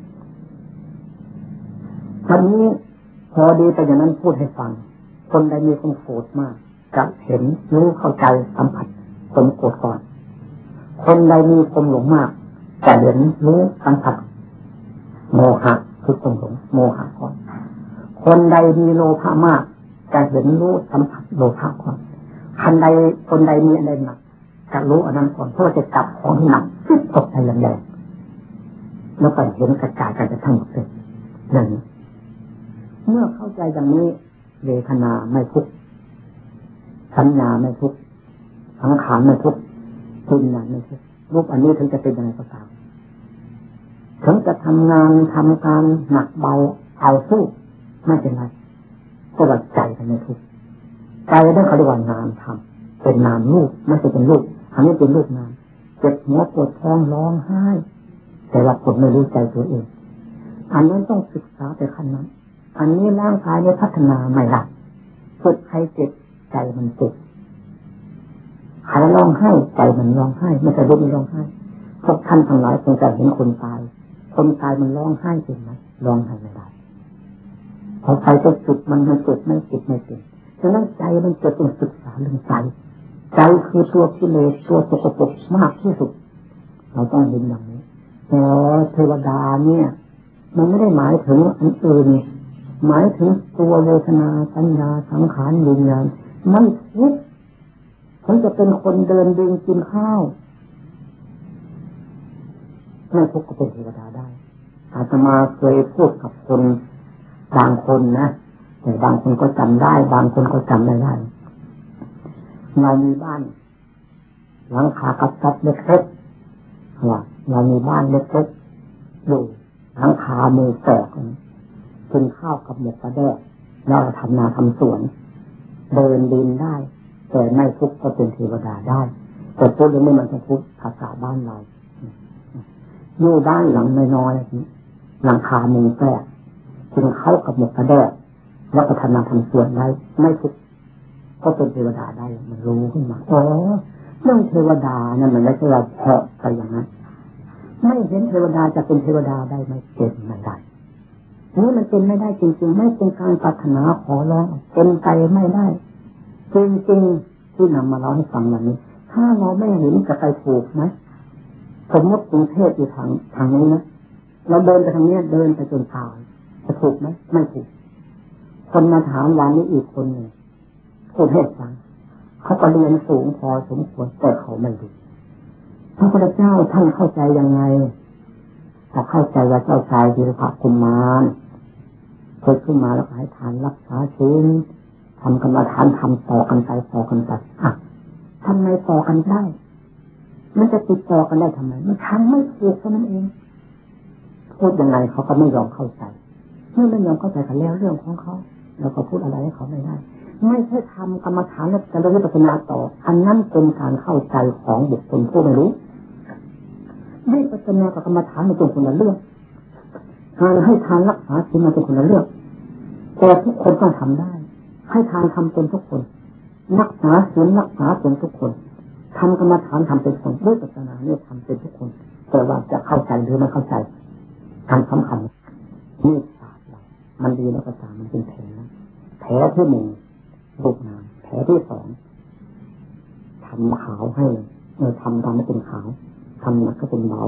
ตอนนี้พอดีไปอย่างนั้นพูดให้ฟังคนใดมีความโกรธมากจะเห็นรู้เข้าใจสัมผัสความโกรธก่อนคนใดมีความหลงมากจะเห็นรู้สัมผัสโมหะคือความหลงโมหะก่อนคนใดมีโลภะมากจะเห็นรู้สัมผัสโลภะก่อนคนใดคนใดมีอะไรหนักจะรู้อันนั้นก่อนเพราะจะจับของหนักที่ตกในแรงๆแล้วก็เห็นกระจายกันทั้งหมดเลยนั่นเมื่อเข้าใจอย่างนี้เวทนาไม่ทุกข์สัญญาไม่ทุกข์สังขารไม่ทุกข์วิญญาณไม่ทุกข์รูปอันนี้ถึงจะเป็นยังไงก็ตามถึงจะทำงานทำการหนักเบาเอาสู้ไม่เป็นไรก็ว่าใจมันไม่ทุกข์ใจนั่นเขาเรียกว่านามธรรมเป็นนามรูปไม่ใช่เป็นรูปอันนี้เป็นรูปนามเจ็บหัวปวดท้องร้องไห้แต่ละคนไม่รู้ใจตัวเองอันนั้นต้องศึกษาไปขั้นนั้นอันนี้ร่างกายเนี่ยพัฒนาไม่ได้ฝึกใครเจ็บใจมันเจ็บใครร้องไห้ใจมันร้องไห้ไม่ใช่รูปมันร้องไห้พวกท่านทั้งหลายคงจะเห็นคนตายคนตายมันร้องไห้เป็นไหมร้องไห้ไม่ได้พอใจจะจุดมันมันจุดไม่จุดไม่เป็นฉะนั้นใจมันจะต้องศึกษาเรื่องใจใจคือตัวกิเลสตัวสกปรกมากที่สุดเราต้องเห็นอย่างนี้แต่เทวดาเนี่ยมันไม่ได้หมายถึงอันอื่นหมายถึงตัวเวทนาสัญญาสังขารวิญญาณมันทุกข์มันจะเป็นคนเดินเดินกินข้าวไม่ทุกข์ก็เป็นเทวดาได้อาตมาเคยพูดกับคนบางคนนะแต่บางคนก็จำได้บางคนก็จำไม่ได้เรามีบ้านหลังคากระต๊อบเล็กๆว่าเรามีบ้านเล็กๆอยู่หลังคามือแตกกินข้าวกับหมกกระแดกแล้วทำนาทำสวนเดินดินได้แต่ไม่ทุกข์ก็เป็นเทวดาได้แต่พูดเรื่องนี้มันจะทุกข์ภาษาบ้านเราอยู่บ้านหลังน้อยๆหลังคามือแตกกินข้าวกับหมกกระแดกแล้วก็ทำนาทำสวนได้ไม่ทุกข์ก็เป็นเทวดาได้มันรู้ขึ้นมาอ๋อเรื่องเทวดานั่นมันไม่ใช่เราเพาะไปอย่างนั้นไม่เห็นเทวดาจะเป็นเทวดาได้ไม่เป็นไม่ได้นี่มันเป็นไม่ได้จริงๆไม่เป็นการปรารถนาขอร้องเป็นไปไม่ได้จริงๆที่นำมาเล่าให้ฟังวันนี้ถ้าเราไม่เห็นจะไปถูกไหมสมมติกรุงเทพอยู่ทางทางนี้นะเราเดินไปทางนี้เดินไปจนตายจะถูกไหมไม่ถูกคนมาถามวันนี้อีกคนหนึ่งผพูดให้ฟังเขาก็เรียนสูงพอสมควรแต่เขาไม่รู้พระพุทธเจ้าท่านเข้าใจยังไงถ้าเข้าใจว่าเจ้าชายธีรภะกุมารเกิดขึ้นมาแล้วให้ทานรักษาศีลทำกรรมฐานทำต่อกันไปต่อกันไปอ่ะทำไมต่อกันได้มันจะติดต่อกันได้ทำไมมันทำไม่ถูกเท่านั้นเองพูดยังไงเขาก็ไม่ยอมเข้าใจเมื่อไม่ยอมเข้าใจกันแล้วเรื่องของเขาเราก็พูดอะไรให้เขาไม่ได้ไม่ใช่ทำกรรมฐานแล้วจะเริ่มพัฒนาต่ออันนั้นเป็นการเข้าใจของบุคคลผู้ไม่รู้วิปัสสนากับกรรมฐานมันเป็นคนละเรื่องการให้ทานรักษาศีลมันเป็นคนละเรื่องแต่ทุกคนต้องทำได้ให้ทานทำเป็นทุกคนรักษาศีลรักษาเป็นทุกคนทำกรรมฐานทำเป็นคนวิปัสสนาเนี่ยทำเป็นทุกคนแต่ว่าจะเข้าใจหรือไม่เข้าใจการสำคัญนี่ศาสตร์เรามันดีแล้วก็ตามมันเป็นแผลแผลที่หนึ่งรูปนามแผลที่สองทำขาวให้เออทำดำให้เป็นขาวทำหนักก็เป็นเบา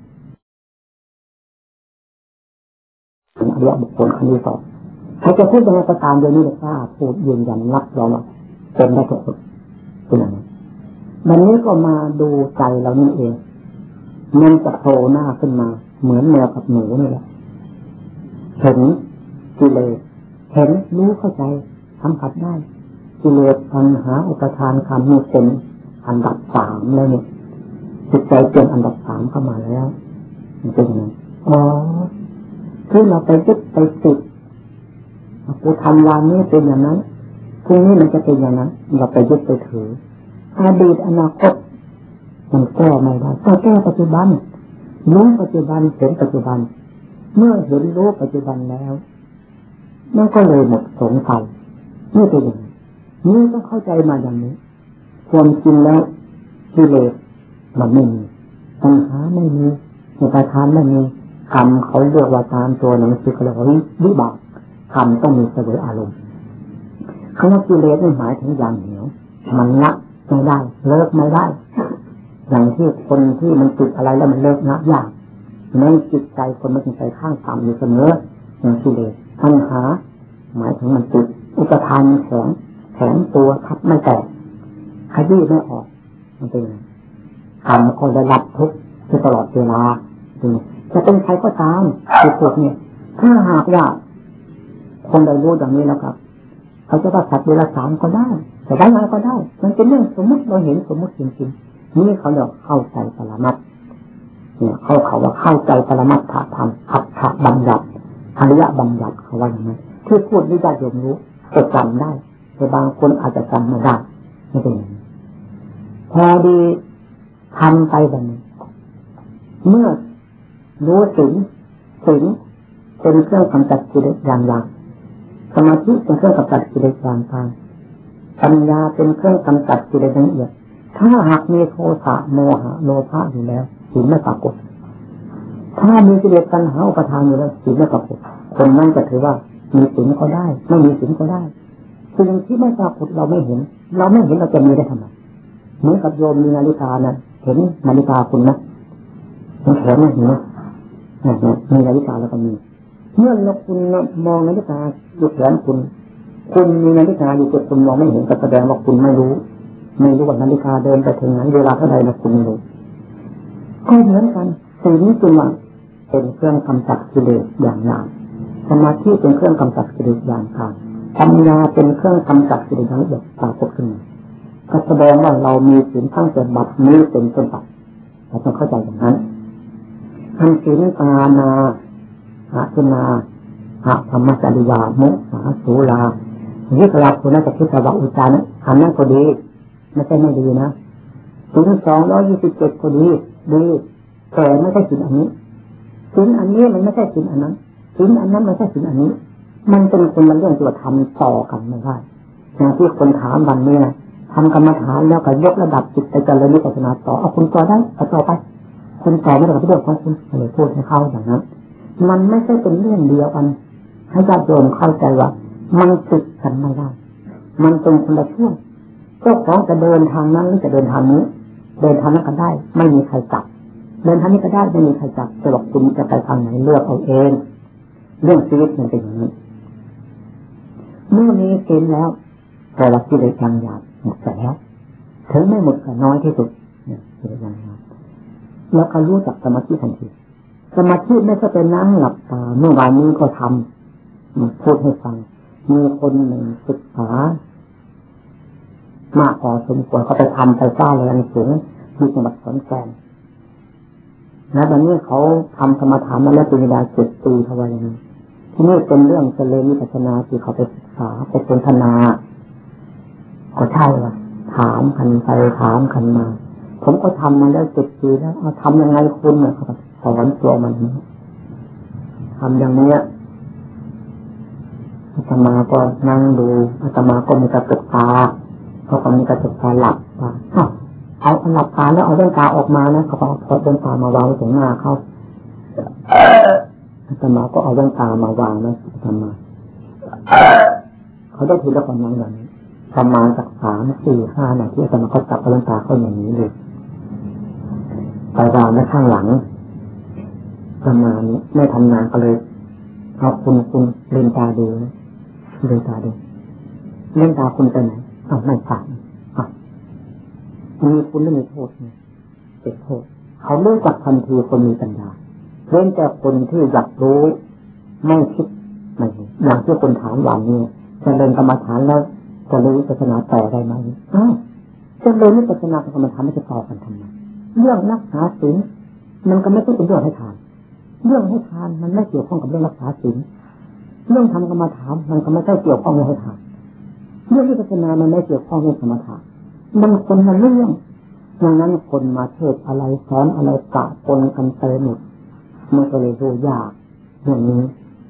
เป็นอริยบุคคลอันที่สองใครจะพูดยังไงก็ตามโดยนี้เลยว่าพูดยืนยันรับรองว่าเป็นได้ทุกคนเป็นอย่างนี้วันนี้ก็มาดูใจเรานี่เองมันจะโผล่หน้าขึ้นมาเหมือนแมวกับหนูนี่แหละเห็นกิเลสเห็นรู้เข้าใจสัมผัสได้กิเลสปัญหาอุปทานความมีเป็นอันดับสามแล้วเนี่ยจิตใจเป็นอันดับสามเข้ามาแล้วมันเป็นยังไงอ๋อคือเราไปยึดไปติดกูทำวันนี้เป็นอย่างนั้นพรุ่งนี้มันจะเป็นอย่างนั้นเราไปยึดไปถืออดีตอนาคตมันแก้ไม่ได้ก็แก้ปัจจุบันรู้ปัจจุบันเห็นปัจจุบันเมื่อเห็นรู้ปัจจุบันแล้วมันก็เลยหมดสงสัยนี่เป็นอย่างนี้นี่ต้องเข้าใจมาอย่างนี้ความจริงแล้วกิเลสมันไม่มีปัญหาไม่มีอุปทานไม่มีกรรมเขาเรียกว่าตามตัวหนังสือเขาเรียกว่าวิบากกรรมต้องมีเสวยอารมณ์คำว่ากิเลสนี่หมายถึงอย่างเหนียวมันละไม่ได้เลิกไม่ได้อย่างที่คนที่มันติดอะไรแล้วมันเลิกละยากในจิตใจคนมันจิตใจข้างต่ำอยู่เสมออย่างกิเลสปัญหาหมายถึงมันติดอุปทานแข็งแข็งตัวทับไม่แตกขยี้ไม่ออกมันเป็นกรรมก็ได้รับทุกข์ตลอดเวลาจะเป็นใครก็ตามที่พวกนี้ถ้าหากว่าคนได้รู้อย่างนี้แล้วครับเขาจะว่าสัตว์เดรัจฉานก็ได้แต่ได้อะไรก็ได้มันเป็นเรื่องสมมติเราเห็นสมมติจริงๆนี่เขาเรียกเข้าใจปรมัตถ์เนี่ยเขาเขาว่าเข้าใจปรมัตถธรรมอัตถบัญญัติอริยบัญญัติเขาว่าอย่างนั้นที่พูดนี่ได้ยอมรู้จะจำได้แต่บางคนอาจจะจำไม่ได้ไม่เป็นอย่างนี้พอดีทำไปแบบนี้เมื่อรู้ถึงถึงเป็นเครื่องกำจัดกิเลสอย่างหลักสมาธิเป็นเครื่องกำจัดกิเลสอย่างกลางปัญญาเป็นเครื่องกำจัดกิเลสละเอียดถ้าหากมีโทสะโมหะโลภะอยู่แล้วศีลไม่ปรากฏถ้ามีกิเลสตัณหาอุปทานอยู่แล้วศีลไม่ปรากฏคนนั้นจะถือว่ามีศีลก็ได้ไม่มีศีลก็ได้สิ่งที่ไม่ปรากฏเราไม่เห็นเราไม่เห็นเราจะมีได้ทำไมเหมือนกับโยมมีนาฬิกานะเห็นนาฬิกาคุณนะมันแข็งนะเห็นไหมมีนาฬิกาแล้วก็มีเมื่อเราคุณมองนาฬิกาอยู่แขนคุณคุณมีนาฬิกาอยู่แต่คุณมองไม่เห็นก็แสดงว่าคุณไม่รู้ไม่รู้ว่านาฬิกาเดินไปถึงไหนเวลาเท่าไหร่นะคุณไม่รู้ก็เหมือนกันสิ่งนี้จึงว่าเป็นเครื่องกำจัดกิเลสอย่างหยาบสมาธิเป็นเครื่องกำจัดกิเลสอย่างกลางปัญญาเป็นเครื่องกำจัดกิเลสอย่างละเอียดปรากฏขึ้นมาก็แสดงว่าเรามีศีลทั้งแต่บัดนี้เป็นต้นไปเราต้องเข้าใจอย่างนั้นทั้งศีลปานาอาสนาอาธรรมจริยามุสาสุรานี่กราบคุณน่าจะคิดว่าอุจาระอันนั้นก็ดีไม่ใช่ไม่ดีนะศีลสองร้อยยี่สิบเจ็ดก็ดีดีแต่ไม่ใช่ศีลอันนี้ศีลอันนี้มันไม่ใช่ศีลอันนั้นศีลอันนั้นไม่ใช่ศีลอันนี้มันเป็นคนละเรื่องที่ว่าทำต่อกันไม่ได้อย่างที่คนถามวันนี้นะทำกรรมฐานแล้วก็ยกระดับจิตไปเจริญวิปัสสนาต่อเอาคุณต่อได้เอาต่อไปคุณต่อไม่ได้กับเรื่องของคุณเลยพูดให้เข้าอย่างนั้นมันไม่ใช่เป็นเรื่องเดียวกันให้ญาติโยมเข้าใจว่ามันติดกันไม่ได้มันเป็นคนละช่วงเจ้าของจะเดินทางนั้นหรือจะเดินทางนี้เดินทางนั้นก็ได้ไม่มีใครจับเดินทางนี้ก็ได้ไม่มีใครจับแต่ว่าคุณจะไปทางไหนเลือกเอาเองเรื่องชีวิตมันเป็นอย่างนี้เมื่อมีศีลแล้วแต่ว่ากิเลสยังหยาบหมดไปแล้วถึงไม่หมดก็น้อยที่สุดเนี่ยกิเลสยังหยาบแล้วก็รู้จักสมาธิทันทีสมาธิไม่ใช่เป็นนั่งหลับตาเมื่อวานนี้ก็ทำพูดให้ฟังมีคนหนึ่งศึกษามากพอสมควรเขาไปทำไปสร้างแรงสูงที่จังหวัดขอนแก่นแล้วตอนนี้เขาทำกรรมฐานมาแล้วเป็นเวลาเจ็ดปีเท่าไหร่นี้ที่นี่เป็นเรื่องเจริญวิปัสสนาที่เขาไปศึกษาไปสนทนาก็ใช่ว่าถามกันไปถามกันมาผมก็ทำมาแล้วเจ็ดปีแล้วเอาทำยังไงคุณเนี่ยเขาสอนตัวมันทำอย่างนี้อาตมาก็นั่งดูอาตมาก็มีกระตุกตาเขาก็มีกระตุกตาหลับตาเอาหลับตาแล้วเอาดวงตาออกมานะเขาก็เอาดวงตามาวางตรงหน้าเขาอาตมาก็เอาดวงตามาวางนะอาตมาเขาได้ทีละคนนั่งอย่างนี้ประมาณสักสามสี่ห้านาทีอาตมาก็จับดวงตาเขาอย่างนี้เลยไปวางไว้ข้างหลังประมาณไม่ทำงานก็เลยเอาคุณคุณเล่นตาดูเล่นตาดูเล่นตาคุณไปไหนอ้าวไม่ฝันอ้าวมีคุณไม่มีโทษเนี่ยเป็นโทษเขาเลิกจากทันทีคนมีปัญญาเล่นแต่คนที่อยากรู้ไม่คิดไม่อย่างที่คนถามหลังเนี่ยจะเรียนกรรมฐานแล้วจะเรียนวิปัสสนาต่อได้ไหมอ้าวจะเรียนวิปัสสนากรรมฐานไม่จะต่อกันทำไมเรื่องรักษาศีลมันก็ไม่ต้องเป็นเรื่องให้ทานเรื่องให้ทานมันไม่เกี่ยวข้องกับเรื่องรักษาศีลเรื่องทำกรรมฐานมันก็ไม่ได้เกี่ยวข้องกับให้ทานเรื่องวิปัสสนามันไม่เกี่ยวข้องกับกรรมฐานมันคนละเรื่องดังนั้นคนมาเทศอะไรสอนอะไรกะปนกันไปหมดมันก็เลยดูยากเรื่องนี้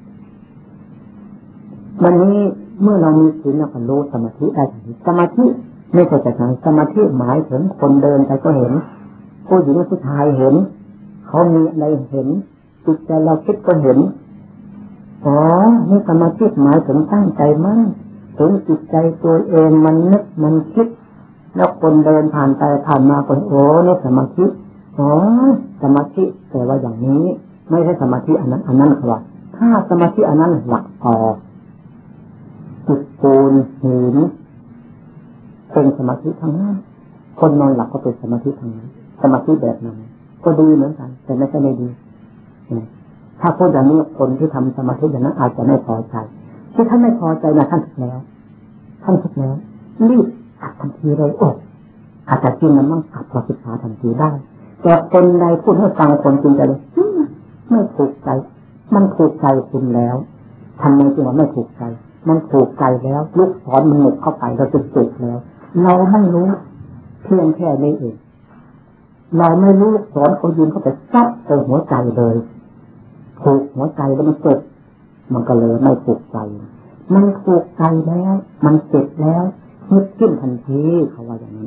วันนี้เมื่อเรามีศีลเราก็รู้สมาธิได้ทันทีสมาธิไม่ใช่แต่สมาธิหมายถึงคนเดินไปก็เห็นผู้หญิงผู้ชายเห็นเขามีอะไรเห็นจิตใจเราคิดก็เห็นอ๋อนี่สมาธิหมายถึงตั้งใจมั่นถึงจิตใจตัวเองมันนึกมันคิดแล้วคนเดินผ่านไปผ่านมาคนโอ้นี่สมาธิอ๋อสมาธิแต่ว่าอย่างนี้ไม่ใช่สมาธิอันนั้นอันนั้นครับถ้าสมาธิอันนั้นหลักต่อจุดปูนหินเป็นสมาธิทั้งนั้นคนนอนหลับก็เป็นสมาธิทั้งนั้นสมาธิแบบนั้นก็ดีเหมือนกันแต่ไม่ใช่ไม่ดีถ้าพูดอย่างนี้คนที่ทำสมาธิอย่างนั้นอาจจะไม่พอใจที่ท่านไม่พอใจนะท่านทุกแล้วท่านทุกแล้วรีบตัดทันทีเลยโอ้อาจจะจริงมันต้องตัดเราศึกษาทันทีได้แต่คนใดพูดให้ฟังคนจริงใจเลยไม่ถูกใจมันถูกใจคุณแล้วทำไมจึงว่าไม่ถูกใจมันถูกใจแล้วลูกศรมันหนุกเข้าไปเราจุดจุดแล้วเราไม่รู้เพียงแค่นี้เองเราไม่รู้ลูกศรเขายืนเข้าไปซัดเต็มหัวใจเลยถูกหัวใจแล้วมันเจ็บมันก็เลยไม่ถูกใจมันถูกใจแล้วมันเจ็บแล้วนึกขึ้นทันทีเขาว่าอย่างนี้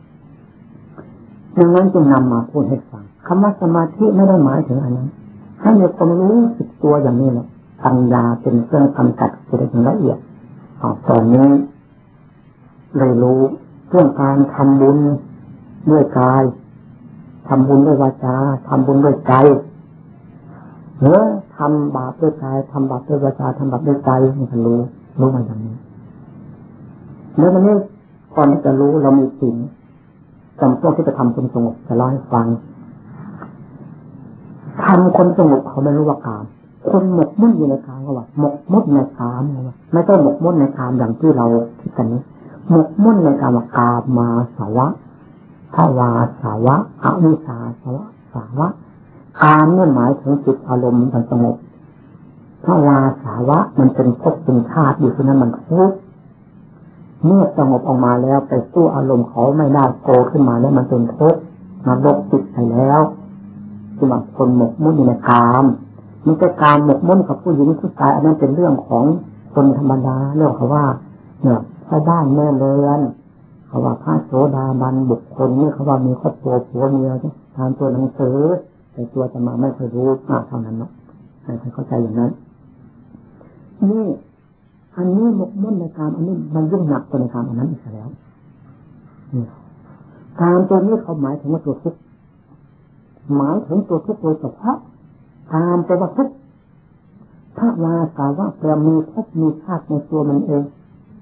ดังนั้นจึงนำมาพูดให้ฟังคำว่าสมาธิไม่ได้หมายถึงอันนั้นให้มีความรู้สึกตัวอย่างนี้แหละปัญญาเป็นเครื่องกำจัดกิเลสละเอียดเอาตอนนี้เลยรู้เรื่องการทำบุญด้วยกายทำบุญด้วยวาจาทำบุญด้วยใจเนื้อทำบาปด้วยกายทำบาปด้วยวาจาทำบาปด้วยใจมันรู้รู้มันอย่างนี้แล้วมันนี่ก่อนที่จะรู้เรามีศีลจำพวกที่จะทำคนสงบจะเล่าให้ฟังทำคนสงบเขาไม่รู้ว่ากามคนหมกมุ่นอยู่ในกามก็ว่าหมกมุ่นในกามว่าไม่ต้องหมกมุ่นในกามอย่างที่เราคิดกันนี้หมกมุ่นในกามว่ากามมาสาวะภาวาสาวะอวิชชาสาวะสาวะกามนี่หมายถึงจิตอารมณ์มันสงบภาวาสาวะมันเป็นภพเป็นชาติอยู่ที่นั้นมันทุกข์เมื่อสงบออกมาแล้วไปสู้อารมณ์เขาไม่ได้โกขึ้นมาแล้วมันเป็นทุกข์นรกจิตไปแล้วคือว่าคนหมกมุ่นในกามมันจะกามหมกมุ่นกับผู้หญิงผู้ชายอันนั้นเป็นเรื่องของคนธรรมดาเรื่องเขาว่าเนี่ยพ่อบ้านแม่เรือนเขาว่าพระโสดาบันบุคคลนี่เขาว่ามีครอบครัวผัวเมียทานตัวหนังสือแต่ตัวจะมาไม่เคยรู้มากเท่านั้นเนาะให้เข้าใจอย่างนั้นนี่อันนี้หมกมุ่นในกามอันนี้มันยุ่งหนักกว่าในกามอันนั้นอีกแล้วกามตัวนี้เขาหมายถึงว่าตัวทุกข์หมายถึงตัวทุกข์โดยเฉพาะกามแปลว่าทุกข์ภาวาสาวะแปลมีภพมีชาติในตัวมันเอง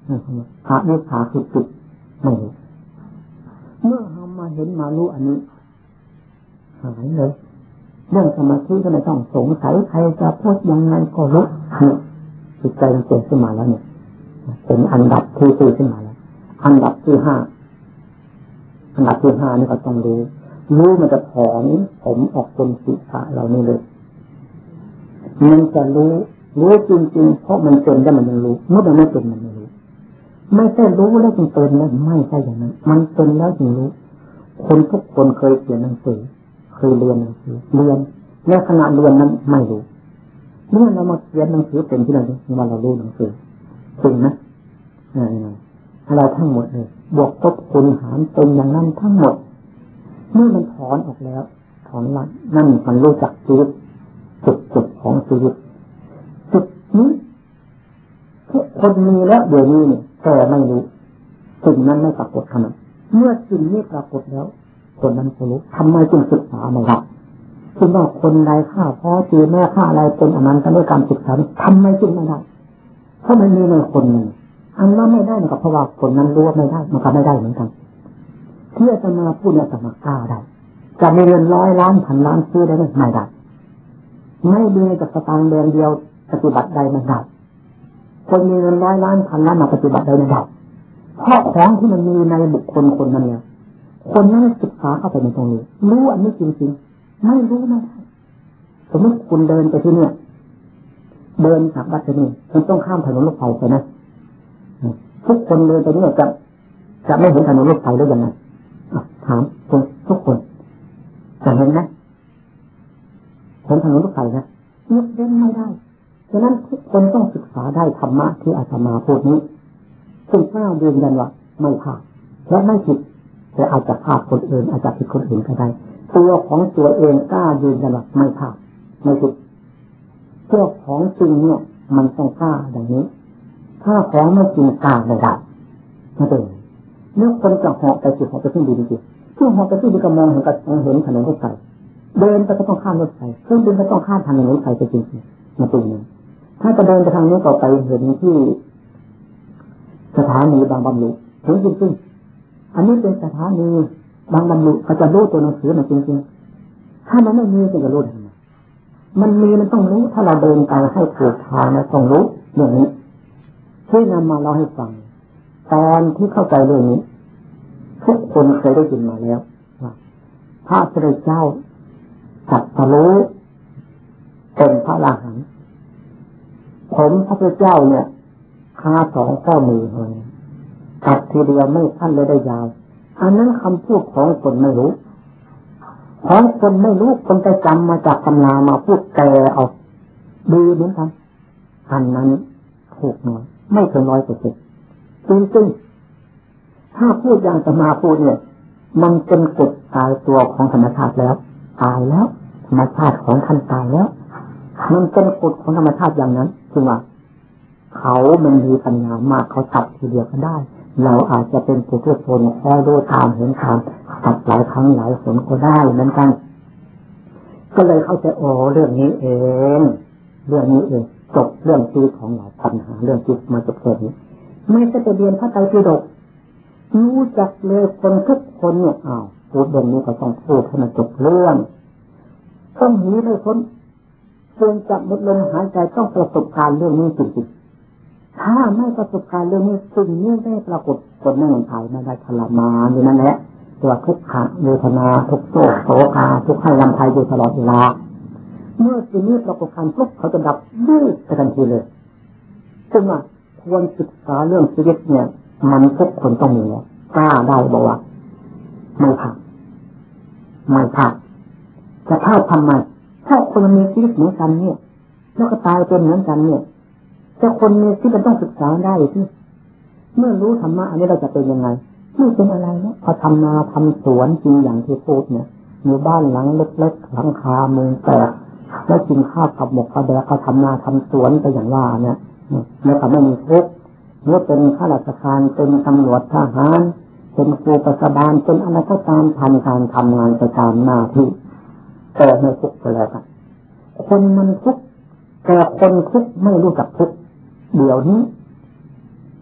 พระวิชาคือจิตไม่รู้เมื่อเรามาเห็นมารู้อันนี้หายเลยเรื่องสมาธิก็ไม่ต้องสงสัยใครจะพูดยังไงก็รู้เนี่ยจิตใจมันเกิดขึ้นมาแล้วเนี่ยเป็นอันดับที่สี่ขึ้นมาแล้วอันดับที่ห้าอันดับที่ห้านี่ก็ต้องรู้รู้มันจะถอนผมออกบนศีรษะเรานี่เลยมันจะรู้รู้จริงๆเพราะมันเป็นแล้วมันยังรู้เมื่อมันไม่เป็นมันไม่รู้ไม่ใช่รู้แล้วจึงเป็นแล้วไม่ใช่อย่างนั้นมันเป็นแล้วจึงรู้คนทุกคนเคยเขียนหนังสือเคยเรียนหนังสือเรียนในขณะเรียนนั้นไม่รู้เมื่อเรามาเขียนหนังสือเป็นที่ไหนว่าเรารู้หนังสือจริงนะอะไรทั้งหมดเลยบวกลบคูณหารเป็นอย่างนั้นทั้งหมดเมื่อมันถอนออกแล้วถอนละนั่นมันรู้จักชีวิตจุดจุดของชีวิตจุดนี้ทุกคนมีแล้วเดี๋ยวนี้เนี่ยแต่ไม่รู้สิ่งนั้นไม่ปรากฏขนาดเมื่อสิ่งนี้ปรากฏแล้วคนนั้นก็รู้ทำไมจึงศึกษาไม่ได้คุณว่าคนใดฆ่าพ่อจีแม่ฆ่าอะไรเป็นอนันต์ด้วยการศึกษาทำไมจึงไม่ได้เพราะมันมีในคนหนึ่งอันว่าไม่ได้ก็เพราะว่าคนนั้นรู้ว่าไม่ได้มันก็ไม่ได้เหมือนกันที่จะมาพูดเนี่ยจะมากล้าได้จะมีเงินร้อยล้านพันล้านซื้อได้ไหมไม่ได้ไม่มีกับสตางค์เดือนเดียวปฏิบัติใดไม่ได้คนมีเงินร้อยล้านพันล้านมาปฏิบัติใดไม่ได้เพราะของที่มันมีในบุคคลคนนั้นเนี่ยคนนั้นศึกษาเข้าไปในตรงนี้รู้อันนี้จริงๆไม่รู้ไม่ได้สมมติคุณเดินไปที่เนี่ยเดินจากวัดที่นี่คุณต้องข้ามถนนรถไฟไปนะทุกคนเดินไปเนี่ยจะจะไม่เห็นถนนรถไฟได้ยังไงถามคนทุกคนจะเห็นไหมเห็นถนนรถไฟนะยกเว้นไม่ได้ฉะนั้นทุกคนต้องศึกษาได้ธรรมะที่อาตมาพูดนี้ซึ่งกล้ายืนยันว่าไม่พลาดและไม่ผิดแต่อาจจะพลาดคนอื่นอาจจะผิดคนอื่นก็ได้ตัวของตัวเองกล้ายืนยันว่าไม่พลาดไม่ผิดเพื่อของจริงเนี่ยมันต้องกล้าอย่างนี้ถ้าของไม่จริงกล้าไม่ได้ไม่เป็นเมื่อคนจะเหาะไปจุดเหาะไปที่ดินจริงที่เหาะไปที่ดินก็มองเห็นกับเห็นถนนรถไฟเดินไปก็ต้องข้ามรถไฟเครื่องบินก็ต้องข้ามถนนรถไฟไปจริงๆมาตรงนี้ถ้าจะเดินไปทางนี้ต่อไปเห็นที่สถานีบางบำรุถึงจริงๆอันนี้เป็นสถานีบางบำรุเขาจะรู้ตัวหนังสือมันจริงๆถ้ามันไม่มีจะรู้ได้ไงมันมีมันต้องรู้ถ้าเราเดินไปให้ถูกทางนะต้องรู้เรื่องนี้ที่นำมาเล่าให้ฟังตอนที่เข้าใจเรื่องนี้ทุกคนเคยได้ยินมาแล้วว่าพระพุทธเจ้าตรัสรู้เป็นพระอรหันต์ผมพระพุทธเจ้าเนี่ยคาสองข้อมือเลยตัดทีเดียวไม่สั้นเลยได้ยาวอันนั้นคำพูดของคนไม่รู้ของคนไม่รู้คนไปจำมาจากตำรามาพูดแกเอาดีเหมือนกันอันนั้นถูกน้อยไม่ถึงร้อยเปอร์เซ็นต์จริงๆถ้าพูดอย่างตำราพูดเนี่ยมันเป็นกฎตายตัวของธรรมชาติแล้วตายแล้วธรรมชาติของท่านตายแล้วมันเป็นกฎของธรรมชาติอย่างนั้นคือว่าเขามันมีปัญญามากเขาตัดทีเดียวก็ได้เราอาจจะเป็นผู้ทุชนคอยดูตามเห็นตามตัดหลายครั้งหลายหนก็ได้เหมือนกันก็เลยเข้าใจโอ้เรื่องนี้เองเรื่องนี้เองจบเรื่องชีวิตของเราปัญหาเรื่องชีวิตมาจบแค่นี้ไม่ใช่ไปเรียนพระไตรปิฎกรู้จักเลยคนทุกคนเนี่ยอ้าวพูดเรื่องนี้ก็ต้องพูดให้มันจบเรื่องต้องหนีเลยคนเพียงจับหมดลมหายใจต้องประสบการณ์เรื่องนี้จริงๆถ้าไม่ประสบการณ์เรื่องนี้สิ่งนี้ได้ปรากฏคนนั่งถ่ายมาได้ทรมานอยู่นั่นแหละตัวทุกขะเวทนาทุกโศกโศกาทุกให้ลำไส้อยู่ตลอดเวลาเมื่อสิ่งนี้ปรากฏการปุ๊บเขาจะดับดื้อทันทีเลยซึ่งว่าควรศึกษาเรื่องชีวิตเนี่ยมันทุกคนต้องมีแล้วกล้าได้บอกว่าไม่พลาดไม่พลาดจะพลาดทำไมถ้าคนมีชีวิตเหมือนกันเนี่ยแล้วก็ตายเป็นเหมือนกันเนี่ยแต่คนมีชีวิตมันต้องศึกษาได้ที่เมื่อรู้ธรรมะอันนี้เราจะเป็นยังไงไม่เป็นอะไรนะพอทำนาทำสวนจริงอย่างที่พูดเนี่ยมีบ้านหลังเล็กๆหลังคาเมืองแตกแล้วกินข้าวกับหมกกระแดกเขาทำนาทำสวนไปอย่างว่าเนี่ยแล้วก็ไม่มีทุกข์เมื่อเป็นข้าราชการเป็นตำรวจทหารเป็นครูประสบาลเป็นอะไรก็ตามทำการทำงานประจำหน้าที่แต่ไม่ทุกข์เลยครับคนมันทุกข์แต่คนทุกข์ไม่รู้จักทุกข์เดี๋ยวนี้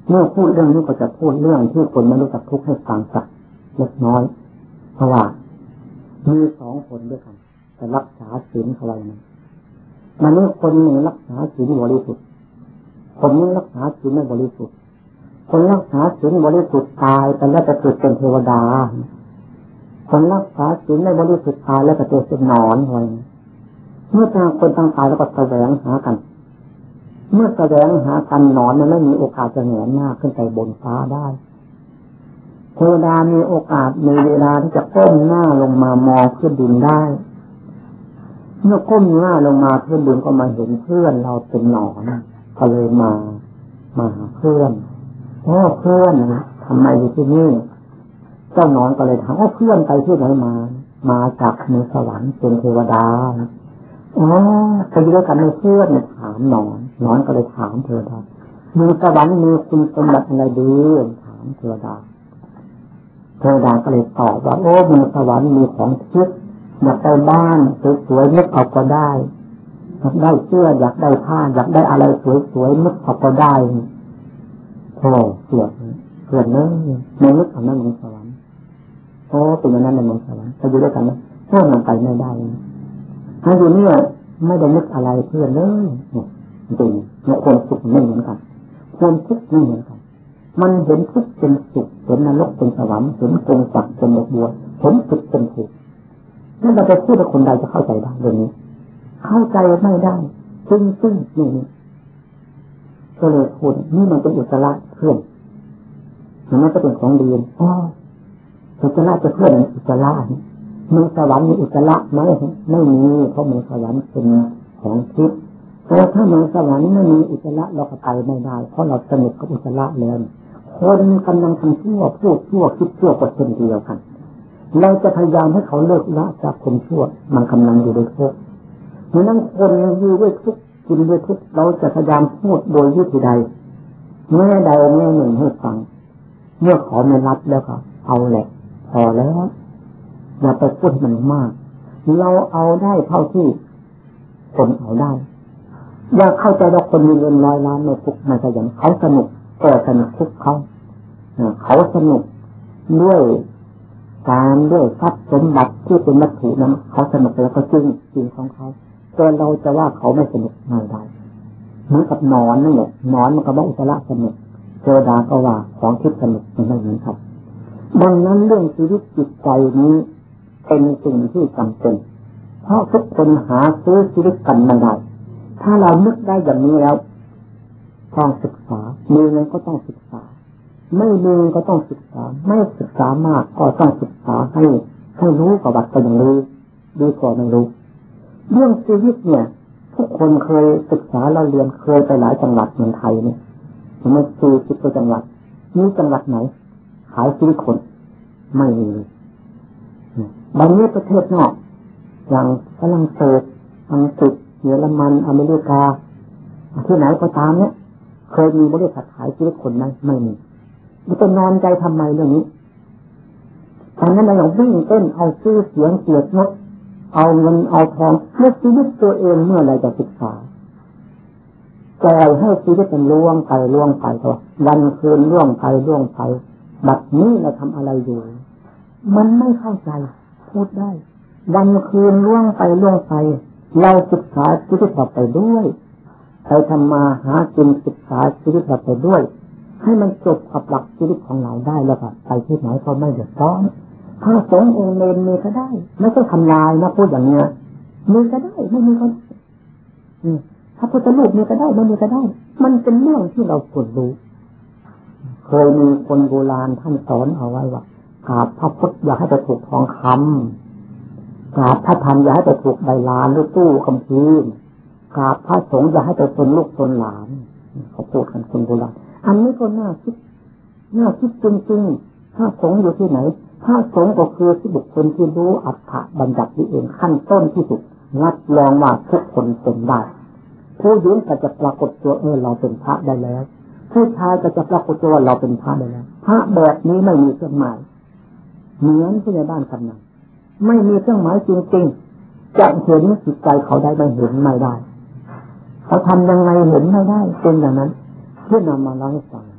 เมื่อพูดเรื่องนี้ก็จะพูดเรื่องที่คนไม่รู้จักทุกข์ให้ฟังสักเล็กน้อยเพราะว่ามีสองคนด้วยกันจะรักษาศีลเขาไว้นะมันนี่คนหนึ่งรักษาศีลบริสุทธิ์คนนี้รักษาศีลไม่บริสุทธิ์คนรักษาศีลบริสุทธิ์ตายไปแล้วจะเกิดเป็นเทวดาคนรักษาศีลไม่บริสุทธิ์ตายแล้วจะเกิดเป็นหนอนไว้เมื่อต่างคนต่างตายแล้วก็แสวงหากันเมื่อแสวงหากันหนอนมันไม่มีโอกาสจะแหงนหน้าขึ้นไปบนฟ้าได้เทวดามีโอกาสมีเวลาที่จะก้มหน้าลงมามองขึ้นดินได้เมื่อก้มหน้าลงมาขึ้นดินก็มาเห็นเพื่อนเราเป็นหนอนก็เลยมามาหาเพื่อนโอ้เพื่อนทำไมอยู่ที่นี่เจ้าหนอนก็เลยถามว่าเพื่อนไปที่ไหนมามาจากเมืองสวรรค์เป็นเทวดาอ๋อไปอยู่ด้วยกันในเพื่อนถามหนอนหนอนก็เลยถามเทวดาเมืองสวรรค์มีคุณสมบัติอะไรดีถามเทวดาเทวดาก็เลยตอบว่าโอ้เมืองสวรรค์มีของทิพย์อยากได้บ้านสวยๆนึกเอาก็ได้อยากได้เสื้ออยากได้ผ้าอยากได้อะไรสวยๆนึกเอาก็ได้โอ้เสียเกิดเนอะในนึกเอานั่นเมืองสวรรค์โอ้เป็นอย่างนั้นในเมืองสวรรค์ไปอยู่ด้วยกันนะเพื่อนมันไปไม่ได้ถ้าอยู่เนี่ยไม่ได้นึกอะไรเพื่อนเลยเนี่ยจริงเนี่ยความสุขไม่เหมือนกันความทุกข์ไม่เหมือนกันมันเห็นทุกข์เป็นสุขเห็นนรกเป็นสวรรค์เห็นกงจักรเป็นดอกบัวเห็นสุขเป็นทุกข์นั่นเราไปพูดกับคนใดจะเข้าใจได้เรื่องนี้เข้าใจไม่ได้ซึ่งซึ่งนี่ก็เลยพูดนี่มันเป็นอุจจาระเพื่อนมันก็เป็นของดีอ๋ออุจจาระจะเพื่อนอุจจาระเมืองสวรรค์มีอุจจาระไหมไม่มีเพราะเมืองสวรรค์เป็นของทิพย์แต่ถ้าเมืองสวรรค์ไม่มีอุจจาระเราก็ไปไม่ได้เพราะเราสนิทกับอุจจาระแล้วคนกำลังทำชั่วพูดชั่วคิดชั่วก็เช่นเดียวกันเราจะพยายามให้เขาเลิกละจากคนชั่วมันกำลังอยู่ในทุกข์เพราะนั้นคนอยู่ด้วยทุกข์กินด้วยทุกข์เราจะพยายามพูดโดยวิธีใดแม่ใดแม่หนึ่งให้ฟังเมื่อขอไม่รับแล้วก็เอาแหละพอแล้วอย่าไปพูดมันมากเราเอาได้เท่าที่คนเอาได้อย่าเข้าใจว่าคนมีเงินร้อยล้านไม่ทุกข์ไม่ขยันเขาสนุกก็สนุกทุกเขาเขาสนุกด้วยการด้วยทรัพย์สมบัติที่เป็นวัตถุนั้นเขาสนุกแล้วก็จริงจริงของเขาแต่เราจะว่าเขาไม่สนุกไม่ได้เหมือนกับนอนนั่นแหละนอนมันก็บอกอุจจาระสนุกเทวดาก็ว่าของทิพย์สนุกมันไม่เหมือนกันดังนั้นเรื่องชีวิตจิตใจนี้เป็นสิ่งที่จำเป็นเพราะทุกคนหาซื้อชีวิตกันไม่ได้ถ้าเรานึกได้อย่างนี้แล้วต้องศึกษามีเงินก็ต้องศึกษาไม่มีก็ต้องศึกษาไม่ศึกษามากก็ต้องศึกษาให้ให้รู้ประวัติก็ยังรู้ดีกว่าไม่รู้เรื่องชีวิตเนี่ยทุกคนเคยศึกษาเราเรียนเคยไปหลายจังหวัดเมืองไทยเนี่ยมันสี่สิบกว่าจังหวัดนี่จังหวัดไหนขายชีวิตคนไม่มีบางนี้ประเทศนอกอย่างฝรั่งเศสอังกฤษเยอรมันอเมริกาที่ไหนก็ตามเนี่ยเคยมีบริษัทขายชีวิตคนไหมไม่มีมันจะนอนใจทำไมเรื่องนี้ตอนนั้นเราอย่างวิ่งเต้นเอาชื่อเสียงเกียรติยศเอาเงินเอาทองเพื่อชีวิตตัวเองเมื่อไรจะศึกษาแต่ให้ชีวิตมันล่วงไปล่วงไปก็วันคืนล่วงไปล่วงไปบัดนี้เราทำอะไรอยู่มันไม่เข้าใจพูดได้วันคืนล่วงไปล่วงไปเราศึกษาชีวิตเราไปด้วยไปทำมาหากินศึกษาชีวิตเราไปด้วยให้มันจบกับหลักชีวิตของเราได้แล้วก็ไปที่ไหนก็ไม่เดือดร้อนถ้าสงฆ์องค์เลนมีก็ได้ไม่ต้องทำลายนะพูดอย่างเนี้ยมีก็ได้ไม่มีก็ได้ถ้าพุทธรูปมีก็ได้ไม่มีก็ได้มันเป็นเรื่องที่เราควรรู้เคยมีคนโบราณท่านสอนเอาไว้ว่ากราบพระพุทธอย่าให้ไปถูกทองคำกราบพระธรรมอย่าให้ไปถูกใบลานหรือตู้คำพีร์กราบพระสงฆ์อย่าให้ไปเป็นลูกเป็นหลานเขาพูดกันคนโบราณอันนี้ก็น่าคิดน่าคิดจริงๆถ้าสงฆ์อยู่ที่ไหนถ้าสงฆ์ก็คือที่บุคคลที่รู้อัตถะบัญญัตินี้เองขั้นต้นที่สุดรับรองว่าทุกคนเป็นได้ผู้หญิงก็จะปรากฏตัวเออเราเป็นพระได้แล้วผู้ชายก็จะปรากฏตัวว่าเราเป็นพระได้แล้วพระแบบนี้ไม่มีเครื่องหมายเหมือนที่ในบ้านกำนันไม่มีเครื่องหมายจริงๆจะเห็นจิตใจเขาได้ไม่เห็นไม่ได้เขาทำยังไงเห็นไม่ได้เป็นอย่างนั้นเพื่อนำมาเล่าให้ฟัง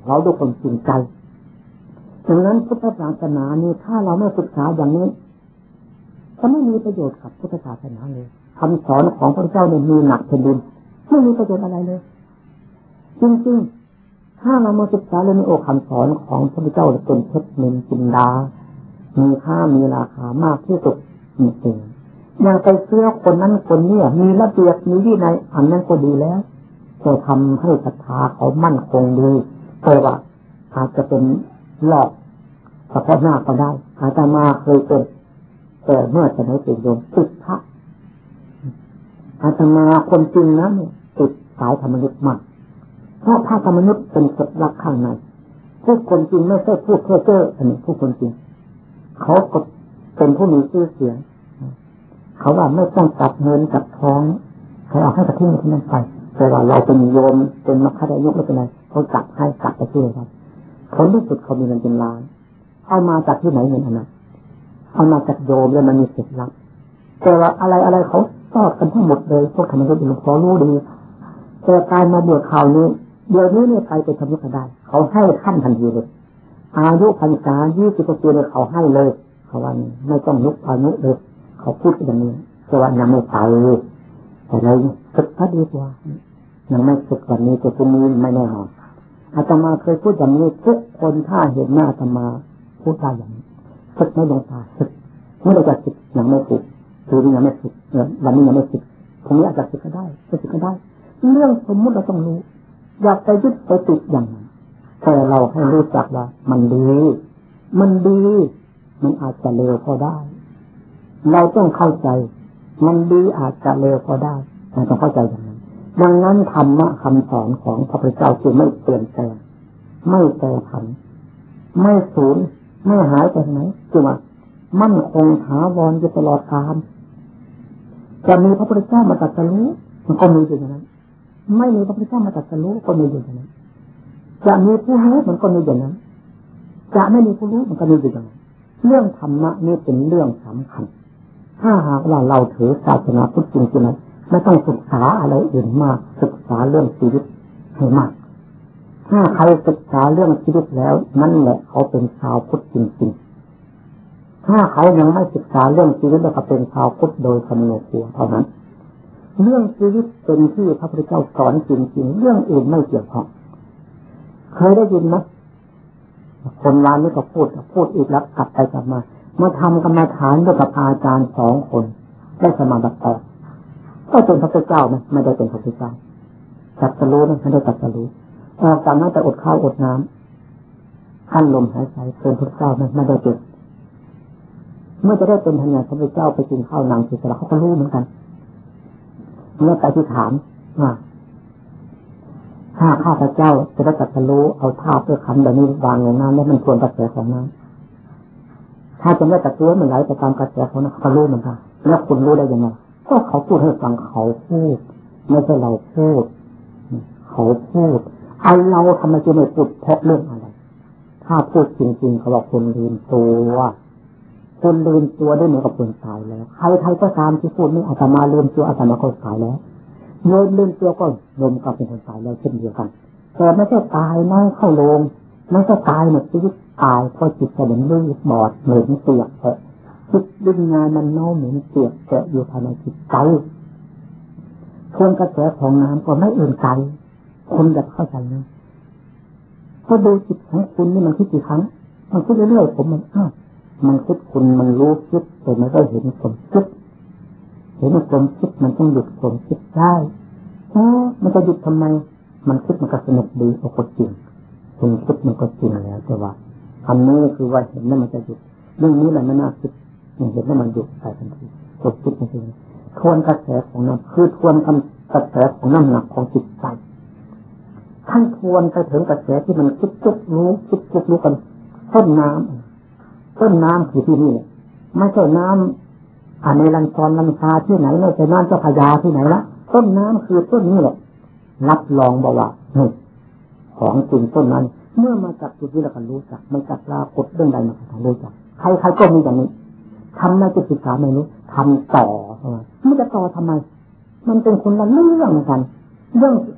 เราด้วยความจริงใจดังนั้นพุทธศาสนานี้ถ้าเราไม่ศึกษาอย่างนี้จะไม่มีประโยชน์กับพุทธศาสนาเลยคำสอนของพระเจ้าเนี่ยมีหนักแผ่นดินไม่มีประโยชน์อะไรเลยจริงๆถ้าเรามาศึกษาเรื่องโอคำสอนของพระเจ้าเป็นเพชรนินจินดามีค่ามีราคามากที่สุดจริงๆอย่างไปเชื่อคนนั้นคนนี้มีระเบียบมีวินัยอันนั้นก็ดีแล้วจะทำให้ศรัทธาเขามั่นคงดีแต่ว่าอาจจะเป็นหลอกเฉพาะหน้าก็ได้อาตมาเคยเป็นแต่เมื่อจะไม่เป็นโยมติดพระอาตมาคนจริงนะเนี่ยติดสายธรรมยุทธ์มากเพราะพระธรรมยุทธ์เป็นเคล็ดลับข้างในพูดคนจริงไม่ใช่พูดเพ้อเจ้ออันนี้พูดคนจริงเขาก็เป็นผู้มีชื่อเสียงเขาว่าไม่ต้องจับเงินจับทองใครเอาให้กระทิ้งที่นั่นไปแต่ว่าเราเป็นโยมเป็นมัคคะยุกต์ไม่เป็นไรเขาจับให้กลับไปที่เลยครับผลที่สุดเขามีเงินเป็นล้านเอามาจากที่ไหนเงินอันนั้นเอามาจากโยมแล้วมันมีเคล็ดลับแต่ว่าอะไรอะไรเขาทอดกันทั้งหมดเลยพวกธรรมยุทธ์หลวงพ่อรู้ดีแต่การมาบวชข่าวนี้เดี๋ยวนี้เนี่ยไปเป็นธรรมยุทธ์ก็ได้เขาให้ขั้นทันทีเลยอายุพรรษายี่สิบปีเลยเขาให้เลยเขาว่าไม่ต้องยุกอายุเลยเขาพูดอย่างนี้แต่ว่ายังไม่ไปแต่เลยศึกษาดีกว่ายังไม่ศึกวันนี้แต่พรุ่งนี้ไม่แน่นอนอาตมาเคยพูดอย่างนี้ทุกคนถ้าเห็นหน้าอาตมาพูดได้อย่างนี้ศึกไม่ลงตาศึกไม่ได้จะศึกยังไม่ศึกคือยังไม่ศึกวันนี้ยังไม่ศึกพรุ่งนี้อาจจะศึกก็ได้จะศึกก็ได้เรื่องสมมุติเราต้องรู้อยากไปยึดไปติดอย่างนั้นแต่เราให้รู้จักว่ามันดีมันดีมันอาจจะเลวก็ได้เราต้องเข้าใจมันดีอาจจะเลวก็ได้เราต้องเข้าใจอย่างนั้นดังนั้นธรรมะคำสอนของพระพุทธเจ้าคือไม่เปลี่ยนแปลงไม่แปรผันไม่สูญไม่หายไปไหนคือว่ามั่นคงถาวรอยู่ตลอดกาลจะมีพระพุทธเจ้ามาตรัสรู้มันก็มีอยู่อย่างนั้นไม่มีพระพุทธเจ้ามาตรัสรู้ก็มีอยู่อย่างนั้นจะมีผู้รู้มันก็มีอย่างนั้นจะไม่มีผู้รู้มันก็มีอยู่อย่างนั้นเรื่องธรรมะนี่เป็นเรื่องสำคัญถ้าหากว่าเราถือศาสนาพุทธจริงๆนะไม่ต้องศึกษาอะไรอื่นมากศึกษาเรื่องชีวิตให้มากถ้าใครศึกษาเรื่องชีวิตแล้วนั่นแหละเขาเป็นชาวพุทธจริงๆถ้าเขายังไม่ศึกษาเรื่องชีวิตแล้วก็เป็นชาวพุทธโดยคำนวณตัวเท่านั้นเรื่องชีวิตเป็นที่พระพุทธเจ้าสอนจริงๆเรื่องอื่นไม่เกี่ยวข้องเคยได้ยินไหมคนร้านนี้ก็พูดพูดอีกแล้วกลับไปกลับมามาทำกรรมฐานด้วยกับอาจารย์สองคนได้สมาบัติแปดก็เป็นพระพุทธเจ้าไหมไม่ได้เป็นพระพุทธเจ้าจัดสรู้ไม่ได้จัดสรู้ออกจากนั้นแต่อดข้าวอดน้ำขั้นลมหายใจเป็นพระพุทธเจ้าไม่ไม่ได้เป็นเมื่อจะได้เป็นทันยาพระพุทธเจ้าไปกินข้าวนางศิษย์เขาก็รู้เหมือนกันเมื่อไปที่ถามว่าถ้าข้าพเจ้าจะได้จัดสรู้เอาท่าเพื่อคำแบบนี้วางลงน้ำแล้วมันทวนกระแสของน้ำถ้าจะไม่จัดตัวมันไหลไปตามกระแสของน้ำเขารู้เหมือนกันแล้วคุณรู้ได้ยังไงก็เขาพูดให้ฟังเขาพูดไม่ใช่เราพูดเขาพูดไอเราทำไมจะไม่พูดเพราะเรื่องอะไรถ้าพูดจริงๆเขาบอกคนลืมตัวคนลืมตัวได้เหมือนกับคนตายแล้วใครๆก็ตามที่พูดนี่อาตมาลืมตัวอาตมาก็ตายแล้วโยมลืมตัวก็โยมก็เป็นคนตายแล้วเช่นเดียวกันแต่ไม่ใช่ตายน้อยเข้าโรงไม่ใช่ตายหมดชีวิตตายเพราะจิตจะเหมือนลื่นบอดเหมือนเปียกแฉะจิตดึงงานมันเน่าเหมือนเปียกแฉะอยู่ภายในจิตใจทวนกระแสของน้ำก็ไม่อื่นไกลคุณจะเข้าใจนะพอดูจิตของคุณนี่มันคิดกี่ครั้งมันคิดเรื่อยๆผมมันอ้าวมันคิดคุณมันรู้คิดแต่ไม่ได้เห็นความคิดเห็นความคิดมันต้องหยุดความคิดได้เออมันจะหยุดทำไมมันคิดมันก็สนุกดีเอาคนจริงคุณคิดมันก็จริงแล้วแต่ว่าอันนี้คือว่าเห็นแล้วมันจะหยุดเรื่องนี้แหละไม่น่าคิดเห็นแล้วมันหยุดไปทันทีกดคิดมันเองทวนกระแสของน้ำคือทวนกระแสของน้ำหนักของจิตใจท่านทวนไปถึงกระแสที่มันคิดคิดรู้คิดคิดรู้กันต้นน้ำต้นน้ำคือที่นี่ไม่ใช่น้ำอันในลำคลองลำธารที่ไหนไม่ใช่น้ำเจ้าพระยาที่ไหนละต้นน้ำคือต้นนี้แหละรับรองบอกว่าของจริงต้นนั้นเมื่อมาจากจุดนี้เราก็รู้จักไม่จักลากดเรื่องใดมาก็รู้จักใครๆก็มีอย่างนี้ทำในจิตศึกษาไม่รู้ทำต่อมันจะต่อทำไมมันเป็นคนละเรื่องกันเรื่อง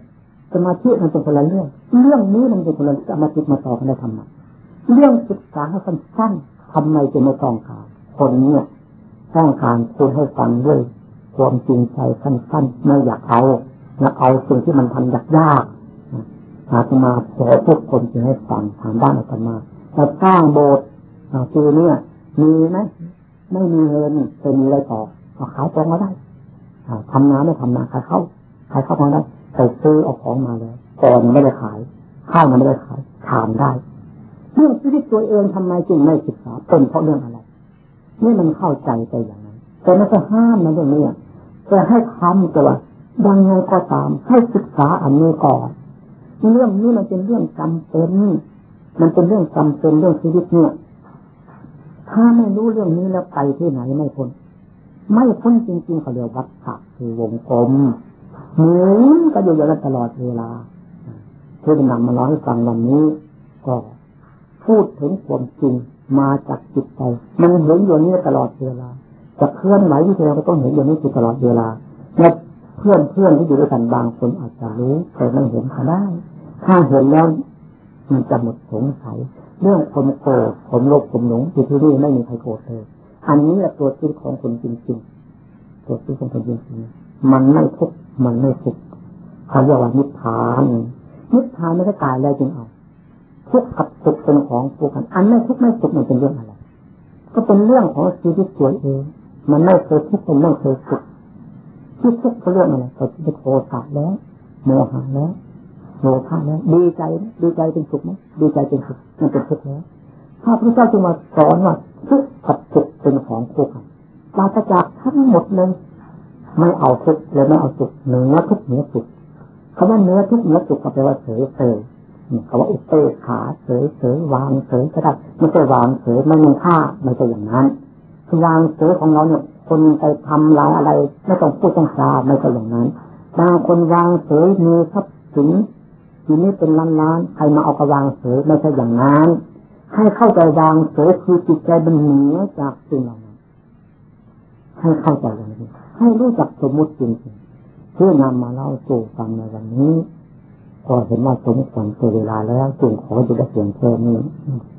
สมาธิมันเป็นคนละเรื่องเรื่องนี้มันเป็นคนละจะมาติดมาต่อกันได้ทำไมเรื่องศึกษาให้สั้นๆทำไมจะไม่ต้องการคนเนี่ยต้องการพูดให้ฟังด้วยความจริงใจสั้นๆไม่อยากเอาอยากเอาสิ่งที่มันทำยากๆอาตมาขอทุกคนจะให้ฟังทางด้านอาตมาจะสร้างโบสถ์คือเนี่ยมีไหมไม่มีเงินจะมีอะไรต่อเอาขายของมาได้ทำงานไม่ทำงานขายเข้าขายเข้าทางได้ไปซื้อเอาของมาเลยก่อนไม่ได้ขายข้าวมันไม่ได้ขายถามได้เรื่องชีวิตตัวเองทำไมจึงไม่ศึกษาเป็นเพราะเรื่องอะไรนี่มันเข้าใจไปอย่างนั้นแต่ไม่ใช่ห้ามนะเรื่องนี้แต่ให้ทำแต่ว่ายังไงก็ตามให้ศึกษาอันนี้ก่อนเรื่องนี้มันเป็นเรื่องจำเป็นมันเป็นเรื่องจำเป็นเรื่องชีวิตเนี่ยถ้าไม่รู้เรื่องนี้แล้วไปที่ไหนไม่พ้นไม่พ้นจริงๆเขาเรียกวัฏฏะคือวงกลมหมุนก็อยู่อย่างนั้นตลอดเวลาที่นำมาเล่าให้ฟังวันนี้ก็พูดถึงความจริงมาจากจิตใจมันเห็นอยู่นี้ตลอดเวลาจะเคลื่อนไหวที่เราก็ต้องเห็นอยู่นี้ตลอดเวลาและเพื่อนเพื่อนที่อยู่ด้วยกันบางคนอาจจะรู้แต่ไม่เห็นก็ได้ถ้าเห็นแล้วมันจะหมดสงสัยเรื่องความโกรธความโลภความหลงที่ที่นี่ไม่มีใครโกรธเลยอันนี้แหละตัวจริงของคนจริงๆตัวจริงของคนจริงๆมันไม่ทุกข์มันไม่สุขเขาเรียกว่านิพพานนิพพานไม่ได้ตายแล้วจึงเอาทุกข์กับสุขเป็นของคู่กันอันไม่ทุกข์ไม่สุขมันเป็นเรื่องอะไรก็เป็นเรื่องของชีวิตตัวเองมันไม่เคยทุกข์มันไม่เคยสุขที่ทุกข์เป็นเรื่องอะไรก็ที่โทสะแล้วโมหะแล้วโลภะแล้วดีใจดีใจเป็นสุขไหมดีใจเป็นสุขมันเป็นทุกข์แล้วถ้าพระเจ้าจึงมาสอนว่าทุกข์กับสุขเป็นของคู่กันปราศจากทั้งหมดเลยไม่เอาทุกข์และไม่เอาสุขเหนือทุกข์เหนือสุขคำว่าเนื้อทุกข์เหนือสุขก็แปลว่าเฉยเฉยคำว่าอุเบกขาเฉยเฉยวางเฉยก็ได้ไม่ใช่วางเฉยไม่มีค่าไม่ใช่อย่างนั้นวางเฉยของเราเนี่ยคนไปทำลายอะไรไม่ต้องพูดต้องจาไม่ใช่อย่างนั้นบางคนวางเฉยมีทรัพย์สินทีนี้เป็นล้านๆใครมาเอากระวางเฉยไม่ใช่อย่างนั้นให้เข้าใจวางเฉยคือจิตใจมันเหนือจากสิ่งเหล่านั้นให้เข้าใจอย่างนี้ให้รู้จักสมมุติจริงๆเพื่อนำมาเล่าสู่ฟังในวันนี้ก็เห็นว่าสมควรเวลาแล้วจึงขอจุดเสียงเชิญนี้